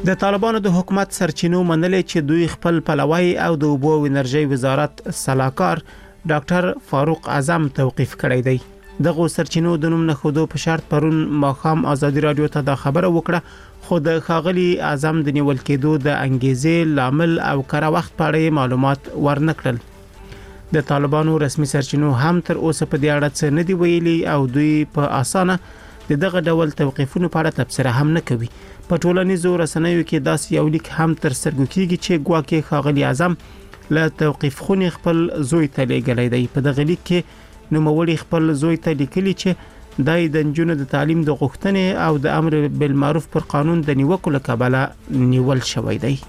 د طالبانو د حکومت سرچینو منلې چې دوی خپل پلوي او د اوبو او انرژي وزارت سلاکار ډاکټر فاروق اعظم توقیف کړی دی. دغه سرچینو د نوم نخودو په شرط پرون ماخام ازادي رادیو ته دا خبره وکړه، خو د ښاغلي اعظم د نیول کېدو د انګیزې لامل او کره وخت په اړه معلومات ورنکړل. د طالبانو رسمي سرچینو هم تر اوسه په دې اړه څه نه دی ویلي او دوی په اسانه دغه ډول توقیفونو په اړه تبصره هم نه کوي. په ټولنیزو رسنیو کې داسې یو لیک هم تر سترګو کېږي چې ګواکې ښاغلي اعظم له توقیف خونې خپل زوی ته لیږلی دی. په دغه لیک کې نوموړي خپل زوی ته لیکلي چې دای د نجونو د تعلیم د غوښتنې او د امر بالمعروف پر قانون د نیوکو له کبله نیول شوی دی.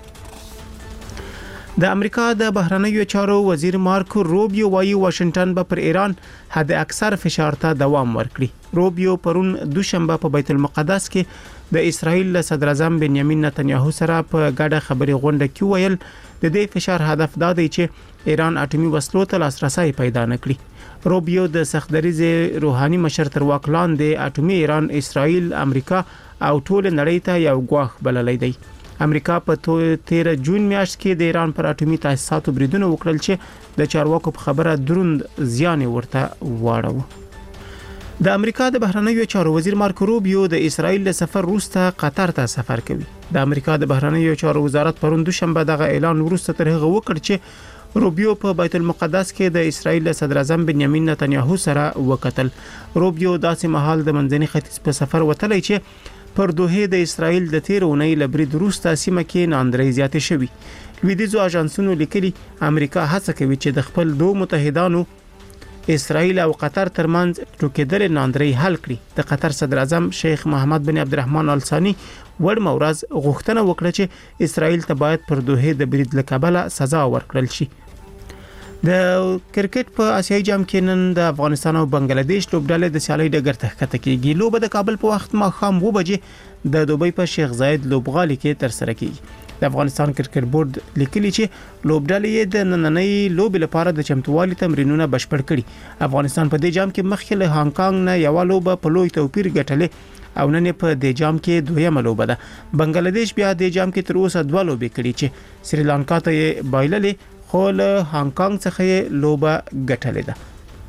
د امریکا د بهرنیو چارو وزیر مارکو روبیو وايي واشنگټن به پر ایران حد اکثر فشار ته دوام ورکړي. روبیو پرون دوشنبه په بیت المقدس کې د اسرائیل صدر اعظم بنیامین نتنیاهو سره په ګډه خبري غونډه کې ویل د دې فشار هدف دا دی چې ایران اټومي وسلو ته لاسرسي پیدا نکړي. روبیو د سختدریز روحاني مشر تر واک لاندې اټومي ایران، اسرائیل، امریکا او ټول نړۍ ته یو ګواښ بللی دی. امریکا په 13 جون میاشت کې د ایران پر اټومي تاسیساتو بریدونه وکړل چې د چارواکو په خبره دروند زیان ورته واړو. د امریکا د بهرنیو چارو وزیر مارکو روبیو د اسرائیل له سفر وروسته قطر ته سفر کوي. د امریکا د بهرنیو چارو وزارت پرون دوشنبه دغه اعلان وروسته تر هغه وکړ چې روبیو په بیت المقدس کې د اسرائیل صدر اعظم بنیامین نتنیاهو سره وکتل. روبیو داسې مهال د منځني ختیځ په سفر وتلی چې پر دوه د اسرائیل د 13 اونۍ لبرید وروسته سیمه کې ناندرۍ زیاتې شوې. لویدیځو اژانسونو لیکلي امریکا هڅه کوي چې د خپل دوه متحدانو اسرائیل او قطر ترمنځ ټوکېدل ناندرۍ حل کړي. د قطر صدر اعظم شیخ محمد بن عبدالرحمن آل ثانی وړ مورز غوښتنه وکړه چې اسرائیل ته باید پر دوه د برید لکبله سزا ورکړل شي. د کرکټ په آسیایي جام کې نن د افغانستان او بنگلاديش لوبډلې د سیالۍ ډګر ته ښکته کیږي. لوبه د کابل په وخت ماښام 2 بجې د دوبۍ په شیخ زاید لوبغالي کې تر سره کیږي. د افغانستان کرکټ بورډ لیکلي چې لوبډلې د نننۍ لوبې لپاره د چمتووالي تمرینونه بشپړ کړي. افغانستان په دې جام کې مخکې له هانګ کانګ نه یو لوبه په لوی توپیر ګټلې او نن په دې جام کې دویمه لوبه ده. بنگلاديش بیا د جام کې تر اوسه 2 لوبې کړي چې سریلانکا ته یې بایللې، خو له هانګ کانګ څخه یې لوبه ګټلې ده.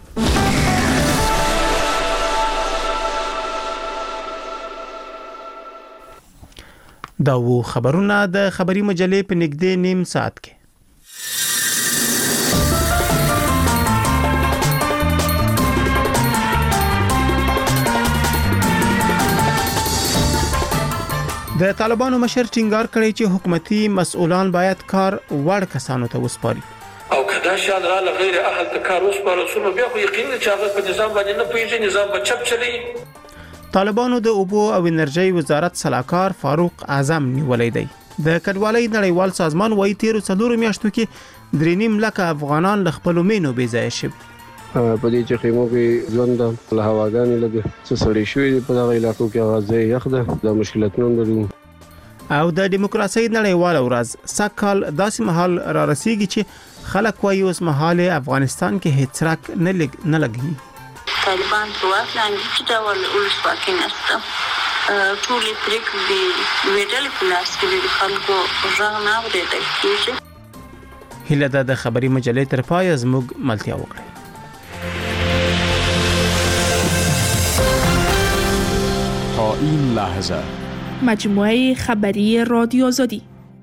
دا وو خبرونه د خبري مجلې په نږدې نیم ساعت کې. د طالبانو مشر ټینګار کړی چې حکومتي مسؤلان باید کار وړ کسانو ته وسپاري. او کدا شان را غیر اهل ته کار وسپارل شو بیا خو یقینا چې هغه په نظام باندې نه پیژني، نظام به چپ چلی. طالبانو د اوبو او انرژي وزارت سلاکار فاروق اعظم نیولې دی. د کډوالۍ نړیوال سازمان وايي 13 میاشتو کې 3.5 لک افغانان له خپل مینو بې ځای شوي. په دې چې خیمو کې ژوند له هواګانې لګي څه سړی شوی په دغه علاقو کې غازي یخ ده، د مشکلاتونو لري. او د دیموکراسي نړیوال ورځ سکهال داسې مهال را رسیږي چې خلک وايي اوس مهال افغانستان کې هیڅ راک نه لګي. طالبان په واقعا چې دا ول ولسواکي نشته، ټول پریکړې ویډل پلاس کې د خلکو ژغ نه اورېدل کېږي. هله د خبري مجلې تر پای زموږ ملتیا وکړي. تا این لحظه مجموعه خبری رادیو آزادی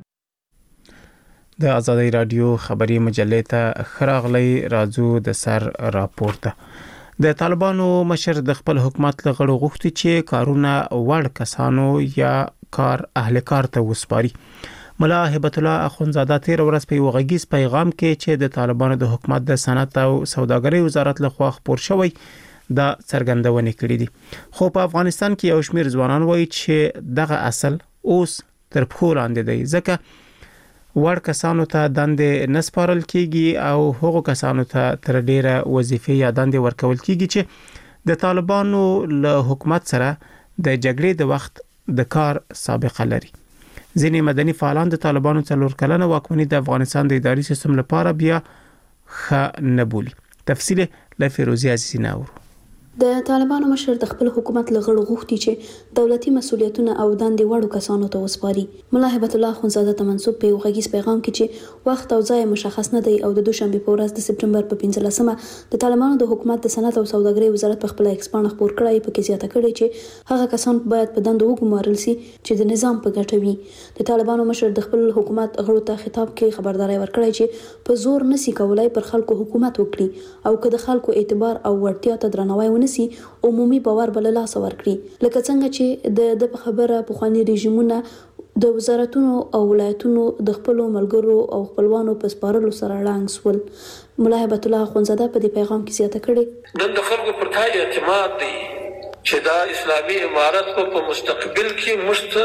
د آزادی رادیو خبری مجلې ته خراغلی راځو د سر راپورته. د طالبانو مشر د خپل حکومت لغړو غوښتي چې کارونه وړ کسانو یا کار اهل کار ته وسپاري. ملا هبت الله اخونزاده 13 ورځ په وغږیز پیغام کې چې د طالبانو د حکومت د صنعت او سوداګرۍ وزارت لخوا خبر شوی دا څرګندونه کړې دي. خو په افغانستان کې یو شمېر ځوانان وایي چې دغه اصل اوس تر پښو لاندې دی، ځکه وړ کسانو ته دندې نسپارل کیږي او هغو کسانو ته تر ډیره وظیفې یا دندې ورکول کیږي چې د طالبانو له حکومت سره د جګړې د وخت د کار سابقه لري. ځینې مدني فعالان د طالبانو 4 کلنه واکمني د افغانستان د اداري سیستم لپاره بیا ښه نه بولي. تفصیل له فیروزی عزیزی ناورو. د طالبانو مشر د خپل حکومت لغړ غوښتي چې دولتي مسولیتونه او دندې وړو کسانو ته وسپاري. ملا هبت الله خونزاده ته منسوب په غږیز پیغام کې چې وخت او ځای مشخص نه دی او د دوشنبه په ورځ د سپټمبر په 15مه د طالبانو د حکومت د صنعت او سوداګرۍ وزارت په خپل ایکس پاڼه خبر کړی په کې زیاته کړی چې هغه کسان باید په دندو وګمارل شي چې د نظام په ګټه وي. د طالبانو مشر د خپل حکومت غړو ته خطاب کې خبرداري ورکړی چې په زور نسی کولای پر خلکو حکومت وکړي او که د خلکو اعتبار او ورتیا ته درناوی ونسی عمومي باور بل لاس ورکړي. لکه څنګه چې د خبره په خواني رژیمونه د وزارتونو او ولایتونو د خپل ملګرو او خپلوانو په سپارلو سره ړنګ سول. ملا هبت الله خونزاده په دې پیغام کې زیاته کړي د خلکو پر تای اعتماد دی چې دا اسلامي امارت په مستقبل کې مست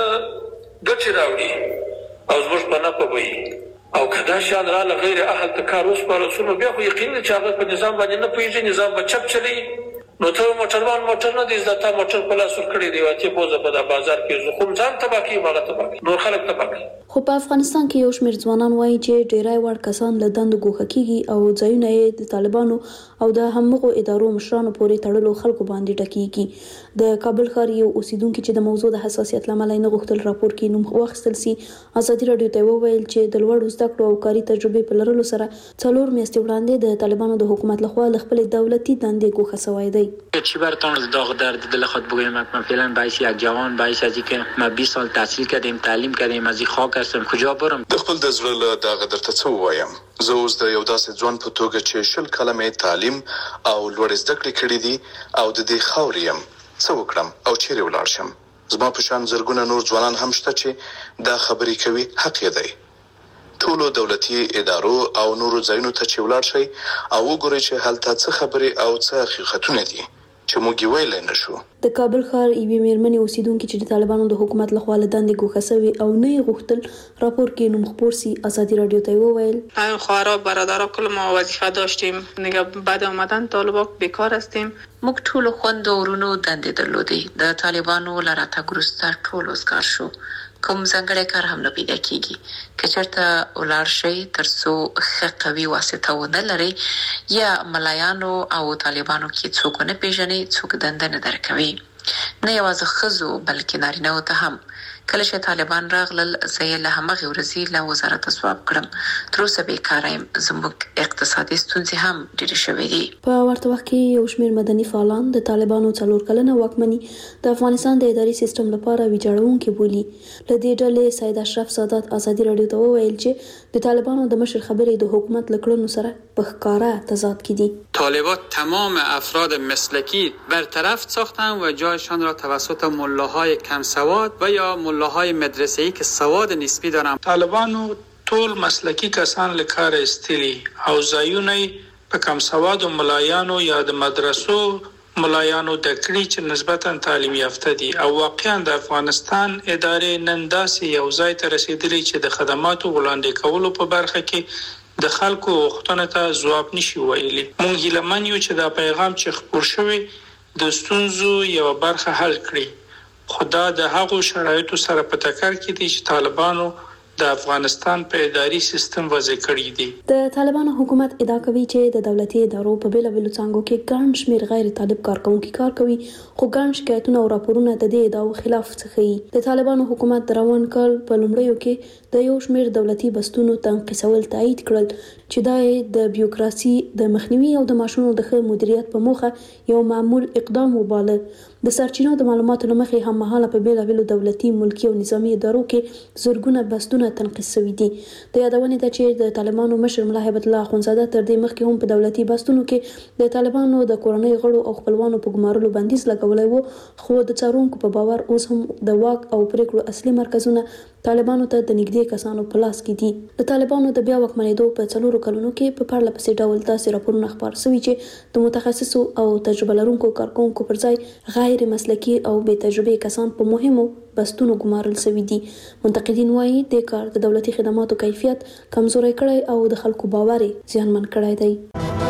ګټه راوړي او زموږ په نه پوي او کدا شان را غیر اهل تکار اوس پر رسول بیا خو یقین چې هغه په نظام باندې نه پويږي نظام به چپ چلی نو ته موټر نه دي زتا موټر په لاس ور کړی دی واته بوزه په بازار کې خو ځان تباکی ماغه تباکی نور خلک تباکی. خو په افغانستان کې یو شمېر ځوانان وایي چې ډیری وړ کسان له دندو ګوښه کیږي او ځایونه یې د طالبانو او د همغو ادارو مشرانو پورې تړلو خلکو باندې ټکیږي. د کابل ښار یو اوسیدونکو چې د موضوع د حساسیت لامل نه غوښتل راپور کې نوم واخیستل سي ازادي رادیو ته وویل چې د لوړ زده کړو او کاري تجربې په لرلو سره 4 میاشتې وړاندې د طالبانو د حکومت لخوا خپل دولتي دندې ګوښه شوی دی. چی برتون داغ درد دل خود بگویم من فعلا باعث یک جوان باعث از اینکه ما 20 سال تحصیل کردیم تعلیم کردیم از این خاک هستم کجا برم د خپل د زړه له داغ درته څه وایم زه اوس د یو داسې ځوان په توګه چې شل کلمې تعلیم او لوړ زده کړې کړې دي او د دې خاورې يم څه وکړم او چیرې ولاړ شم. زما په شان زرګونه نور ځوانان هم شته چې دا خبرې کوي حق یې دی. ټولو دولتي ادارو او نورو ځایونو ته چې ولاړ شي او وګورئ چې هلته څه خبرې او څه حقیقتونه دي چې موږ ویل نه شو. د کابل ښار ایوي میرمنې اوسیدونکو چې د طالبانو د حکومت لخوا له دندې ګوښه شوي او نه غوښتل راپور کې نوم خپور سي ازادي رادیو ته وویل این خواهرها برادرها کل ما وظیفه داشتیم نگه بعد آمدن طالبان بیکار هستیم. موږ ټول خوند ورونو دندې درلودې د طالبانو لراته ګروسته ټول وسکار شو کوم ځنګړی کار هم نه پیدا کیږي که چېرته ولار شي ترڅو ښه قوي واسطه ونه لري یا ملایانو او طالبانو کې څوک نه پیژني څوک دنده نه درکوي نه یوازې ښځو بلکې نارینه‌و ته هم. کله چې طالبان راغلل زه یې له همغې ورځې له وزارت سواب کړم تر اوسه بیکاره یم. زموږ اقتصادي ستونزې هم ډېرې شوې دي. په ورته وخت کې یو شمېر مدني فعالان د طالبانو 4 کلنه واکمني د افغانستان د اداري سیستم لپاره ویجاړونکې بولي. له دې ډلې سید اشرف سادات ازادي رادیو ته وویل چې د طالبانو د مشر خبرې د حکومت له کړنو سره په ښکاره تضاد کې دي. طالبان تمام افراد مسلکی برطرف ساختن و جایشان را توسط ملاهای کم سواد و یا ملاهای مدرسه‌ای که سواد نسبی دارن. طالبانو ټول مسلکی کسان له کار استلی او ځایونه په کم سواد ملایانو یا د مدرسو ملایانو د کړي چې نسبتا تعلیم یافته دي او واقعا د افغانستان ادارې نن داسې یو ځای ته رسیدلې چې د خدماتو وړاندې کولو په برخه کې د خلکو وختونه ته ځواب نشي ویلي. مونږ هیلهمن یو چې دا پیغام چې خپور شوی د ستونزو یو برخه حل کړي. خدا د هغو شرایطو سره په ټکر کې دي چې طالبانو د افغانستان په اداري سیستم وضع کړی دي. د طالبانو حکومت ادعا کوي چې د دولتي ادارو په بیلابیلو څانګو کې ګڼ شمېر غیر طالب کارکونکي کار کوي خو ګڼ شکایتونه او راپورونه د دې ادعاو خلاف څرګندوي. د طالبانو حکومت د روان کال په لومړیو کې د یو شمېر دولتي بستونو تنقیسول تایید کړل چې دا د بیوروکراسي د مخنیوي او د ماشونو د ښه مدیریت په موخه یو معمول اقدام وباله. د سرچینو د معلوماتو لمخې هم مهاله په بیلابیلو دولتي ملکي او نظامی ادارو کې زرګونه بستونه تنقیس شوي دي. د یادونې ده چې د طالبانو مشر ملا هبت الله خونزاده تر دې مخکې هم په دولتي بستونو کې د طالبانو د کورنۍ غړو او خپلوانو په ګمارلو بندیز لګولی و خو د څارونکو په باور اوس هم د واک او پریکړو اصلي مرکزونه طالبانو ته د نږدې کسانو په لاس کې دي. د طالبانو د بیا واکمنېدو په 4 کلونو کې په پرله پسې ډول داسې راپورونه خپاره شوي چې د متخصصو او تجربه لرونکو کارکونکو پر ځای غیر مسلکي او بې تجربې کسان په مهمو بستونو ګمارل شوي دي. منتقدین وایي د کار د دولتي خدماتو کیفیت کمزوری کړی او د خلکو باور زیانمن کړی دی.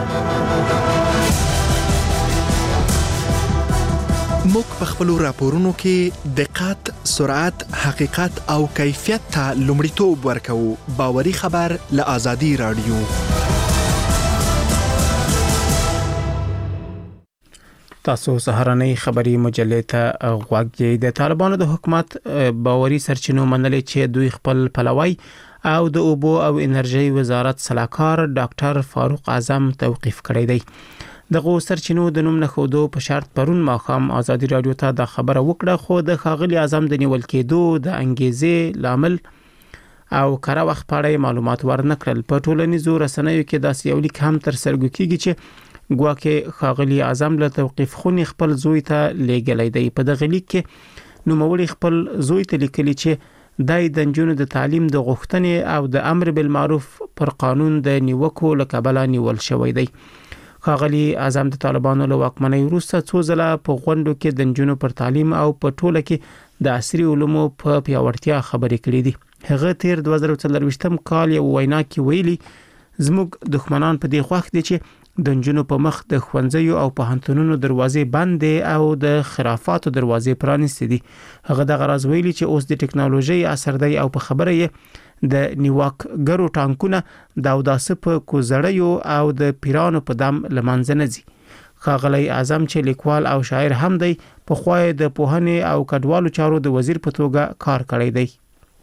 موږ په خپلو راپورونو کې دقت، سرعت، حقیقت او کیفیت ته لومړیتوب ورکوو. باوري خبر له آزادي رادیو. تاسو سهارنۍ خبري مجلې ته غوږ دی. د طالبانو د حکومت باوري سرچینو منلې چې دوی خپل پلوي او د اوبو او انرژي وزارت صلاحکار ډاکټر فاروق اعظم توقیف کړی دی. دغه سرچینو د نوم نخودو په شرط پرون ماخام ازادي رادیو ته د خبره وکړه، خو د ښاغلي اعظم د نیول کېدو د انګیزې لامل او کره وخت په اړه معلومات ورنکړل. په ټولنیزو رسنیو کې داسې یو لیک هم تر سرګو کیږي چې ګواکې ښاغلي اعظم له توقیف خونې خپل زوی ته لیږلی دی. په دغه لیک کې نوموړي خپل زوی ته لیکلي چې دای د نجونو د تعلیم د غوښتنې او د امر بالمعروف پر قانون د نیوکو له کبله نیول شوی دی. ښاغلي اعظم د طالبانو له واکمنۍ وروسته څو ځله په غونډو کې د نجونو پر تعلیم او په ټوله کې د عصري علومو په پیاوړتیا خبرې کړې دي. هغه تیر 2024 کال یو وینا کې ویلي زموږ دښمنان په دې خوښ دي چې د نجونو په مخ د ښوونځیو او پوهنتونونو دروازې بندې او د خرافاتو دروازې پرانیستې دي. هغه د غراز ویلي چې اوس د ټکنالوژي اثر دی او په خبره یې د نیواک ګرو ټانکونه د اوداسه په کوزړیو او د پیرانو په دم لمنځه نه ځي. ښاغلی اعظم چې لیکوال او شاعر هم دی، په خوای د پوهنې او کډوالو چارو د وزیر په توګه کار کړی دی.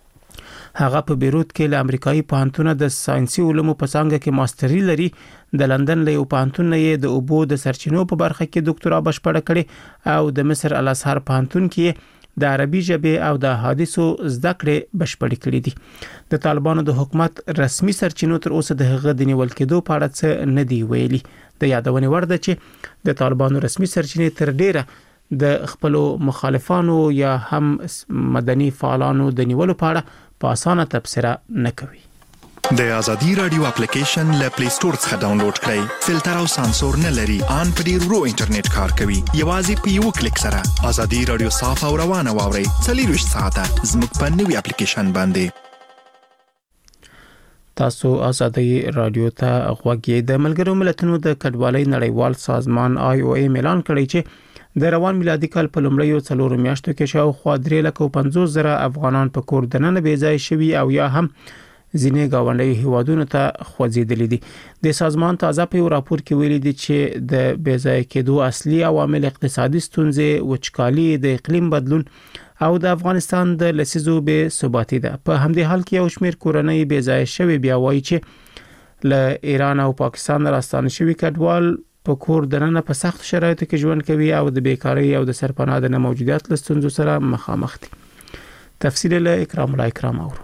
هغه په بیروت کې له امریکایي پوهنتون د ساينسي علومو په څانګه کې ماستري لري. د لندن له یو پوهنتون یې د اوبو د سرچینو په برخه کې ډاکټرا بشپړه کړې او د مصر الازهر پوهنتون کې د عربي ژبې او د حادثو زده کړې بشپړې کړې دي. د طالبانو د حکومت رسمي سرچینو تر اوسه د هغه د نیول کېدو په اړه څه نه دی ویلي. د یادونې وړ ده چې د طالبانو رسمي سرچینې تر ډیره د خپل مخالفانو یا هم مدني فعالانو د نیولو په اړه په اسانه تبصره نه کوي. د ازادي رادیو اپلیکیشن له پلی سٹور څخه ډاونلوډ کړئ. فلټر او سانسور نه لري، ان په ډیر ورو انټرنیټ کار کوي. یوازې په یو کلیک سره ازادي رادیو صاف او روانه واورئ. 24 ساعته زموږ په نوي اپلیکیشن باندې. تاسو ازادي رادیو ته غوږ یې. د ملګرو ملتونو د کډوالۍ نړیوال سازمان IOM اعلان کړی چې د روان میلادي کال په لومړیو 4 میاشتو کې شاوخوا 3,50,000 افغانان په کور دننه بې ځای شوي او یا هم ځینې ګاونډي هیوادونو ته خوځېدلي دي. د سازمان تازه په یو راپور کې ویلي دي چې د بې ځای کېدو اصلي عوامل اقتصادي ستونزې، وچکالي، د اقلیم بدلون او د افغانستان د لسیزو بې ثباتي ده. په همدې حال کې یو شمېر کورنۍ بې ځای شوي بیا وایي چې له ایران او پاکستان راستانه شوي کډوال په کور دننه په سخت شرایطو کې ژوند کوي او د بیکاری او د سرپناه د نه موجودیت له ستونزو سره مخامخ دي. تفصیل له اکرام الله اکرام اورو.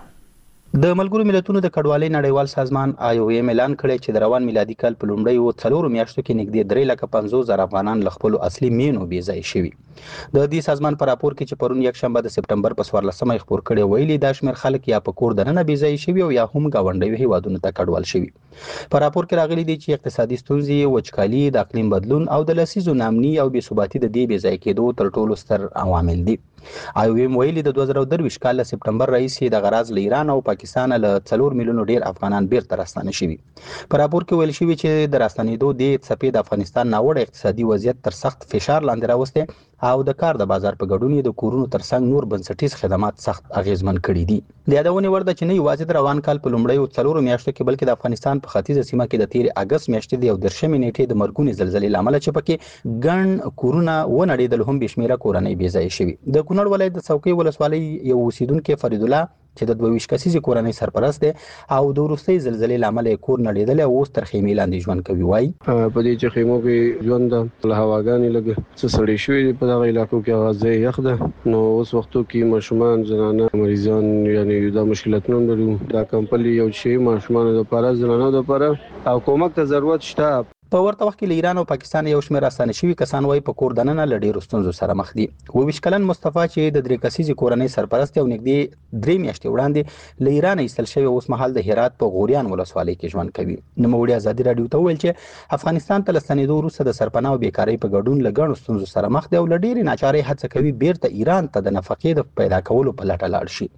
د ملګرو ملتونو د کډوالۍ نړیوال سازمان IOM اعلان کړی چې د روان میلادي کال په لومړیو 4 میاشتو کې نږدې 3,50,000 افغانان له خپل اصلي مینو بې ځای شوي. د دې سازمان په راپور کې چې پرون یک شنبه د سپټمبر په 14مه خبر کړي ویلي دا شمېر خلک یا په کور دننه بې ځای شوي او یا هم گاونډي هیوادونو ته کډوال شوي. په راپور کې راغلي دي چې اقتصادي ستونزې، وچکالي، د اقلیم بدلون او د لسیزو نامني او بې ثباتي د دې بې ځای کېدو تر ټولو ستر عوامل دي. IOM ویلي د 2023 کال له سپټمبر راهیسې د غراز له ایران او پاکستان له 4 میلیونو ډیر افغانان بیرته راستانه شوي. په راپور کې ویل شوی چې د راستنېدو د څپې د افغانستان ناوړه اقتصادي وضعیت تر سخت فشار لاندې راوسته او د کار د بازار په ګډون د کورونو ترڅنګ نور بنسټیز خدمات سخت اغیزمن کړي دي. د یادونې وړ ده چې نه یوازې د روان کال په لومړیو 4 میاشتو کې بلکې د افغانستان په ختیځه سیمه کې د 13 اگست میاشتې د 13 نیټې د مرګونې زلزلې لامل چې پکې ګڼ کورونه ونړېدل هم بشمیره کورنۍ بې ځای شوي. د کونړ ولایت د څوکۍ ولسوالۍ یو اوسیدونکو فرید الله چې د 22 کسیزې کورنۍ سرپرست دی او د وروستۍ زلزلې لامل کور نړېدل او اوس تر خیمې لاندې ژوند کوي. وایي په دې چې خیمو کې ژوند له هواګانې لګ څه سړې شوي په دغه علاقو کې غازې یخ ده. نو اوس وختو کې ماشومان، زنانه، مریضان یعنی دا مشکلاتونه لري. دا کمپلي یو شی ماشومان لپاره، زنانه لپاره او کومک ته ضرورت شته. په ورته وخت کې له ایران او پاکستان یو شمېر راستانه شوي کسان وایي په کور دننه له ډېرو ستونزو سره مخ دي. 22 کلن مصطفی چې د 3 کسیزې کورنۍ سرپرست او نږدې 3 میاشتې وړاندې له ایران ایستل شوی اوس مهال د هرات په غوریان ولسوالۍ کې ژوند کوي. نوموړي ازادي رادیو ته وویل چې افغانستان ته له ستنېدو وروسته د سرپناه او بیکارۍ په ګډون له ګڼو ستونزو سره مخ دی او له ډېرې ناچارۍ هڅه کوي بیرته ایران ته د نفقې د پیدا کولو په لټه لاړ شي.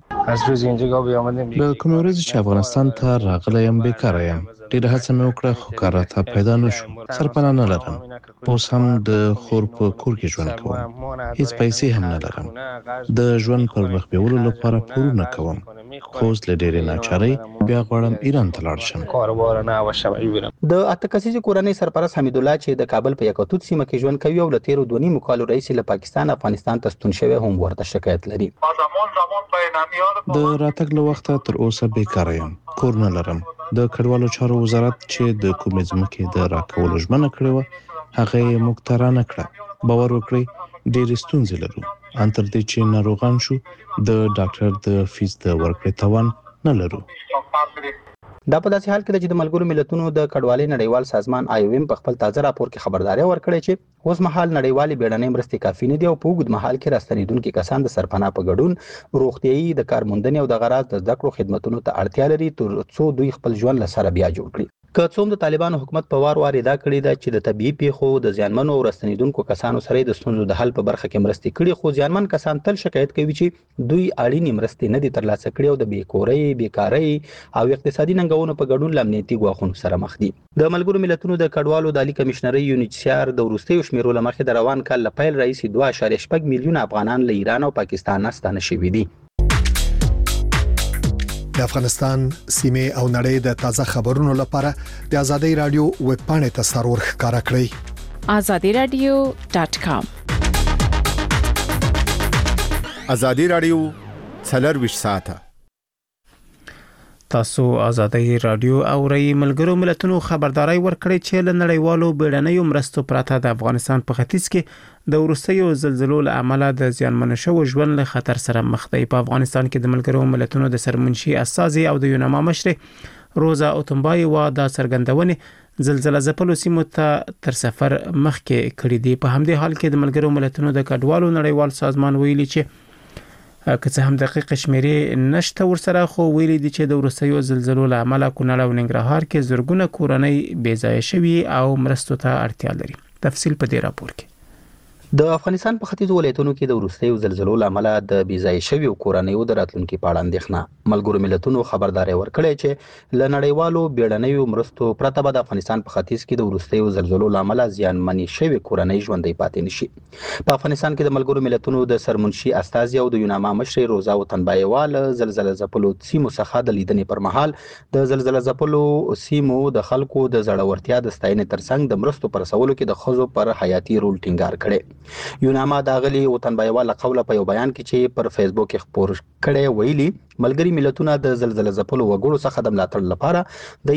له کومې ورځې چې افغانستان ته راغلی یم بیکاره یم. ډېره هڅه مې وکړه خو کار راته پیدا نه شو. سرپناه نه لرم. اوس هم د خور په کور کې ژوند کوم. هیڅ پیسې هم نه لرم. د ژوند پر مخ بیولو لپاره پورونه کوم. خو اوس له ډېرې ناچارۍ بیا غواړم ایران ته لاړ شم. د اته کسیزې کورنۍ سرپرست حمید الله چې د کابل په یکوتوت سیمه کې ژوند کوي او له تیرو 2.5 کالو راهیسې له پاکستان افغانستان ته ستون شوی هم ورته شکایت لري. د راتګ له وخته تر اوسه بیکاره یم، کور نه لرم. د کډوالو چارو وزارت چې د کومې ځمکې د راکولو ژمنه کړې وه هغه یې موږ ته رانه کړه. باور وکړئ ډېرې ستونزې لرو، ان تر دې چې ناروغان شو د ډاکټر د فیس د ورکړې توان نه لرو. دا په داسې حال کې چې د ملګرو ملتونو د کډوالۍ نړیوال سازمان IOM په خپل تازه راپور کې خبرداري ورکړې چې اوس مهال نړیوالې بیړنۍ مرستې کافي نه دي او په اوږد مهال کې راستنېدونکي کسان د سرپناه په ګډون روغتیایي د کارموندنې او د غراض د زده کړو خدمتونو ته اړتیا لري تر څو دوی خپل ژوند له سره بیا جوړ کړي. که څوم د طالبانو حکومت په وار ادا کړی دا چې د طبيعي پیښو د زیانمنو او راستنېدونکو کسانو سره د ستونزو د حل په برخه کې مرستې کړي، خو زیانمن کسان تل شکایت کوي چې دوی اړینې مرستې نه دي ترلاسه کړي او د بیکورۍ، بیکارۍ او اقتصادي ننګونو په ګډون له امنیتي ګواښونو سره مخ دي. د ملګرو ملتونو د کډوالو د عالی کمشنرۍ UNHCR د وروستیو شمیرو له مخې د روان کال له پیل راهیسې 2.8 میلیونه افغانان له ایران او پاکستان نه ستانه شوي دي. د افغانستان سیمه او نړۍ د تازه خبرونو لپاره د آزادۍ رادیو ویب پاڼې ته سرور ښکارا کړئ. azadiradio.com آزادۍ رادیو 24 ساعته. تاسو آزادۍ رادیو اورئ. ملګرو ملتونو خبرداري ورکړې چې له نړیوالو بیړنیو مرستو پرته د افغانستان په ختیځ کې د وروستیو زلزلو له امله د زیانمن شوو ژوند له خطر سره مخ دی. په افغانستان کې د ملګرو ملتونو د سرمنشي اساسي او د یوناما مشر روزا اوتمبای و دا څرګندونې زلزلہ ځپلو سیمو ته تر سفر مخکې کړې دي. په همدې حال کې د ملګرو ملتونو د کډوالو نړیوال سازمان ویلي چې که څه هم دقیق شمیرې نشته ورسره، خو ویلي دي چې د وروستیو زلزلو له امله کونړ او ننګرهار کې زرګونه کورنۍ بې ځایه شوي او مرستو ته اړتیا لري. تفصیل په دې راپور کې. د افغانستان په ختیځو ولایتونو کې د وروستیو زلزلو له امله د بې ځایه شویو کورنیو د راتلونکي په اړه اندېښنه. ملګرو ملتونو خبرداري ورکړې چې له نړیوالو بیړنیو مرستو پرته به د افغانستان په ختیځ کې د وروستیو زلزلو له امله زیانمنې شوې کورنۍ ژوندۍ پاتې نشي. په افغانستان کې د ملګرو ملتونو د سرمنشي استازي او د یوناما مشر روزا اوتنبایوا له زلزلہ ځپلو سیمو څخه د لیدنې پر مهال د زلزلہ ځپلو سیمو د خلکو د زړورتیا د ستاینې ترڅنګ د مرستو پر رسولو کې د ښځو پر حیاتي رول ټینګار کړي. یوناما د غلي اوتنبایوا له قوله په یو بیان کې چې پر فیسبوک کې خپور کړي ویلي ملګری ملتونه د زلزلہ ځپلو وګړو څخه د ملاتړ لپاره د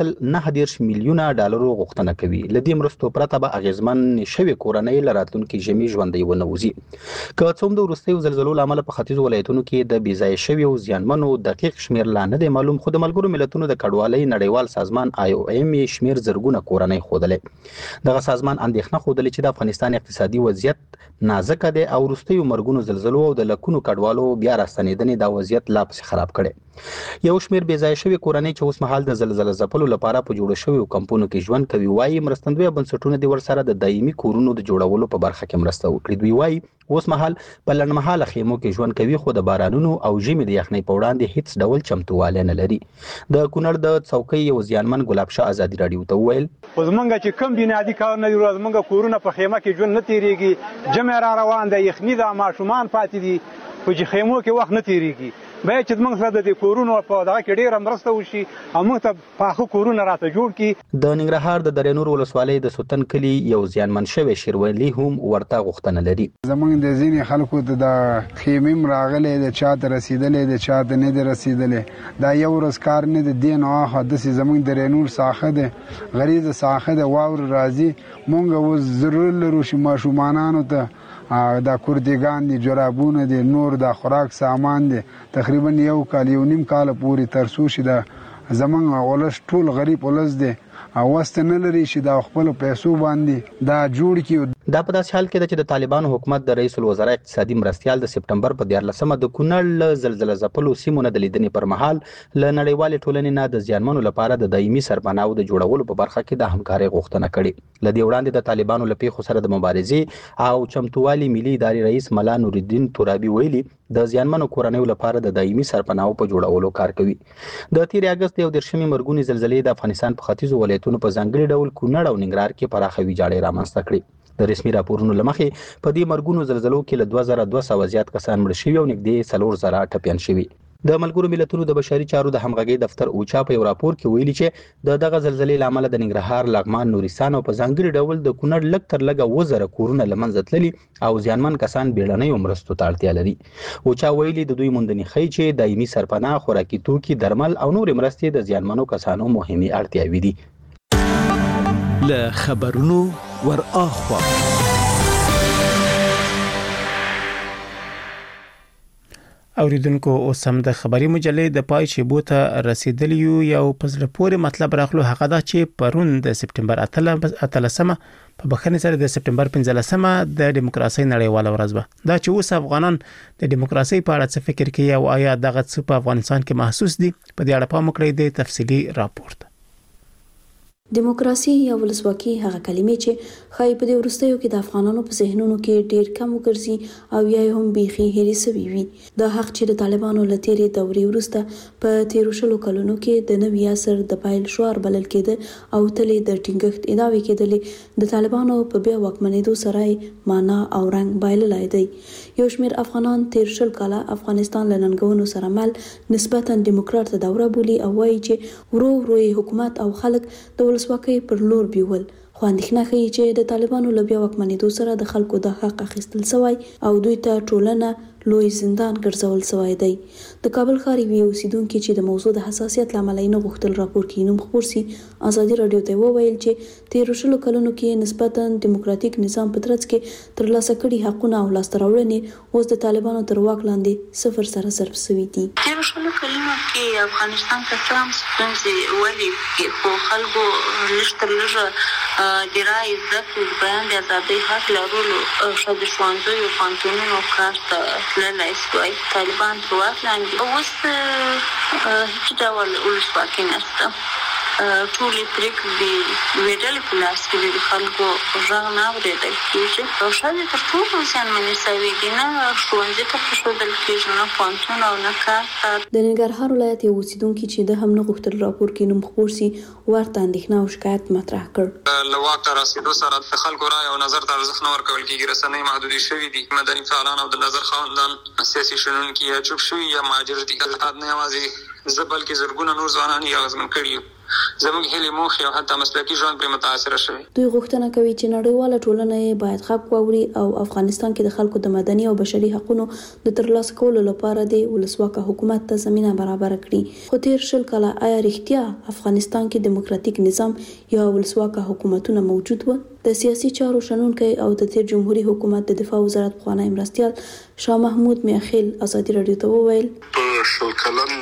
1.9 میلیونه ډالرو غوښتنه کوي. لدې مرستو پرته به اغیزمن شوی کورنۍ لراتونکو ژمي ژوندۍ ونوځي. که څوم د وروستیو زلزلو لامل په ختیځو ولایتونو کې د بې ځایه شوی او زیانمنو دقیق شمیر لا نه دی معلوم، خو د ملګرو ملتونو د کډوالۍ نړیوال سازمان IOM شمیر زرګونه کورنۍ خودلې. دغه سازمان اندېښنه خوده چې د افغانستان اقتصادي وضعیت نازک دی او وروستیو مرګونو زلزلو او د لکونو کډوالو بیا راستنېدنې دا وضعیت لا پسې خراب کړي. یو شمیر بې ځایه شوی کورنۍ چې اوس مهال د زلزلہ ځپلو لپاره په جوړ شویو کمپونو کې ژوند کوي وایي مرستندوی بنسټونه د ورسره د دایمي کورونو د جوړولو په برخه کې مرسته وکړي. دوی وایي اوس مهال په لنډمهاله خیمو کې ژوند کوي خو د بارانونو او ژمي د یخنۍ په وړاندې هیڅ ډول چمتووالی نه لري. د کونړ د څوکۍ یو زیانمن ګلاب شاه آزادي رادیو ته وویل خو زمونږ چې کم بنیادي کارونه دي زمونږ کورونه په خیمه کې ژوند نه تیریږي، جمع را روان دی، یخني ده، ماشومان پاتې دي خو چې خیمو کې وخت نه تیریږي. باید چې موږ سره د کورونو په دغه کې ډېره مرسته وشي او موږ ته پاخه کورونه راته جوړ کړي. د ننګرهار د درې نور ولسوالۍ د سوتن کلي یو زیانمن شوی شیرولی هم ورته غوښتنه لري. زمونږ د ځینې خلکو ته د خیمې راغلی د چا ته رسیدلې د چا ته نه دی رسیدلې. دا یو ورځ کار نه دی، دین واخه داسې زمونږ درې نور ساحه ده، غریزه ساحه ده، واور راځي. موږ اوس ضرور لرو چې ماشومانانو ته دا کوردګان دي، جرابونه دي، نور دا خوراک سامان دي، تقریبا یو کال یو نیم کال پورې ترڅو چې دا زمونږ ولس ټول غریب ولس دی او واست نه لري چې دا خپل پیسو باندې دا جوړ کړي. دا په داسې حال کې ده چې د طالبانو حکومت د رئیس الوزرا اقتصادي مرستیال د سپټمبر په 14مه د کونړ له زلزلہ ځپلو سیمو نه د لیدنې پر مهال له نړیوالې ټولنې نه د زیانمنو لپاره د دایمي سرپناهو د جوړولو په برخه کې د همکارۍ غوښتنه کړې. له دې وړاندې د طالبانو له پیښو سره د مبارزې او چمتووالي ملي ادارې رئیس ملا نورالدین ترابي ویلي د زیانمنو کورنیو لپاره د دایمي سرپناهو په جوړولو کار کوي. د 13 اگست 19 مرګونی زلزلې د افغانستان په ختیځو ولایتونو په ځانګړي ډول کونړ او ننګرهار کې پراخه ویجاړي رامنځته کړې. د رسمي راپورونو لمخې په دې مرګونو زلزلو کې له 2200 زیات کسان مړ شوي او نږدې 4000 ټپيان شوي. د ملګرو ملتونو د بشري چارو د همغږي دفتر اوچا په یو راپور کې ویلي چې د دغه زلزلې لامل د ننګرهار، لغمان، نورستان او په ځانګړي ډول د کونړ لږ تر لږه 1000 کورونه لمنځه تللي او زیانمن کسان بیړنۍ مرستو ته اړتیا لري. اوچا ویلي د دوی موندنې ښیي چې دایمي سرپناه، خوراکي توکي، درمل او نور مرستې د زیانمنو کسانو مهمي اړتیاوې دي. له خبرونو ور اخوا اوریدونکو اوس هم د خبري مجلې د پای شیبو ته رسیدلی یو پزله پورې مطلب راغلو. هغه دا چې پرون د سپټمبر 18 په بخښنې سره د سپټمبر 15 د دیموکراسي نړیواله ورځ ده. دا چې اوس افغانان د دیموکراسي په اړه څه فکر کوي او آیا دغه څه په افغانستان کې محسوس دي، په دې اړه پام وکړئ د تفصیلي راپور. دیموکراسي یا ولسواکي هغه کلمې چې خای په دې ورستیو کې د افغانانو په ذهنونو کې ډیر کم وګرځي او یا هم بيخي هېري سوي وي. دا حق چې د طالبانو لتيري دوري ورسته په 13 کلونو کې د نوي عصر د پایل شوار بلل کېده او تلې د ټینګښت ادعاوې کېدلې د طالبانو په بیا واکمنېدو سره معنا او رنگ بایللای دی. یو شمېر افغانان 13 کاله افغانستان لننګونو سره مل نسبتا دیموکرات دوره بولی او وایي چې ورو ورو حکومت او خلک د ولسواکۍ پر لور بیول. خو اندېښنه ښیي چې د طالبانو له بیا واکمنېدو سره د خلکو د حق اخیستل سوی او دوی ته ټولنه لوی زندان ګرځول سوی دی. د کابل ښار یوې اوسیدونکي چې د موضوع د حساسیت لامل یې نه غوښتل راپور کې نوم خپور سي، ازادي رادیو ته وویل چې 13 کلونو کې نسبتا دیموکراتیک نظام په ترڅ کې ترلاسه کړي حقونه او لاسته راوړنې اوس د طالبانو تر واک لاندې صفر سره صرف سوي دي. 13 کلونو کې افغانستان ته څوم ستونزې ولې خو خلکو لږ لږ د رای عزت د بیان د ازادۍ حق لرلو شاید ښوونځیو پوهنتونونو کار ته تللی سوی. طالبان په واک لاندې اوس هیڅ ډول ولسواکي نشته. ټولې پرېکړې د ډلې په لاس کې د خلکو غږ نه اورېدل کېږي او شاید تر ټولو زیانمنې سوي دي. نه ښوونځي ته پرېښودل کېږي، نه پوهنتون او نه کار. د ننګرهار ولایت یو اوسیدونکي چې د هم نه غوښتل راپور کې نوم خپور سي ورته اندېښنه او شکایت مطرح کړ. له واک ته رسېدو سره د خلکو رایې او نظر ته ارزښت نه ورکول کېږي. رسنۍ محدودې شوي دي. مدني فعالان او د نظر خاوندان سیاسي شنونکي یا چوپ شوي یا مهاجر دي. نه یوازې زه بلکې زرګونه نور ځوانان یې اغېزمن کړي یو. زموږ هیلې، موخې او حتی مسلکي ژوند پرې متاثره شوي. دوی غوښتنه کوي چې نړیواله ټولنه یې باید غږ واوري او افغانستان کې د خلکو د مدني او بشري حقوقو د ترلاسه کولو لپاره د ولسواکه حکومت ته زمينه برابر کړي. خو 13 کاله آیا رښتیا افغانستان کې دیموکراتیک نظام یا ولسواکه حکومتونه موجود و؟ د سیاسي چارو شنونکي او د تیر جمهوریت حکومت د دفاع وزارت خوانی مرستيال شاه محمود میاخیل ازادي رادیو ته وویل په شل کلن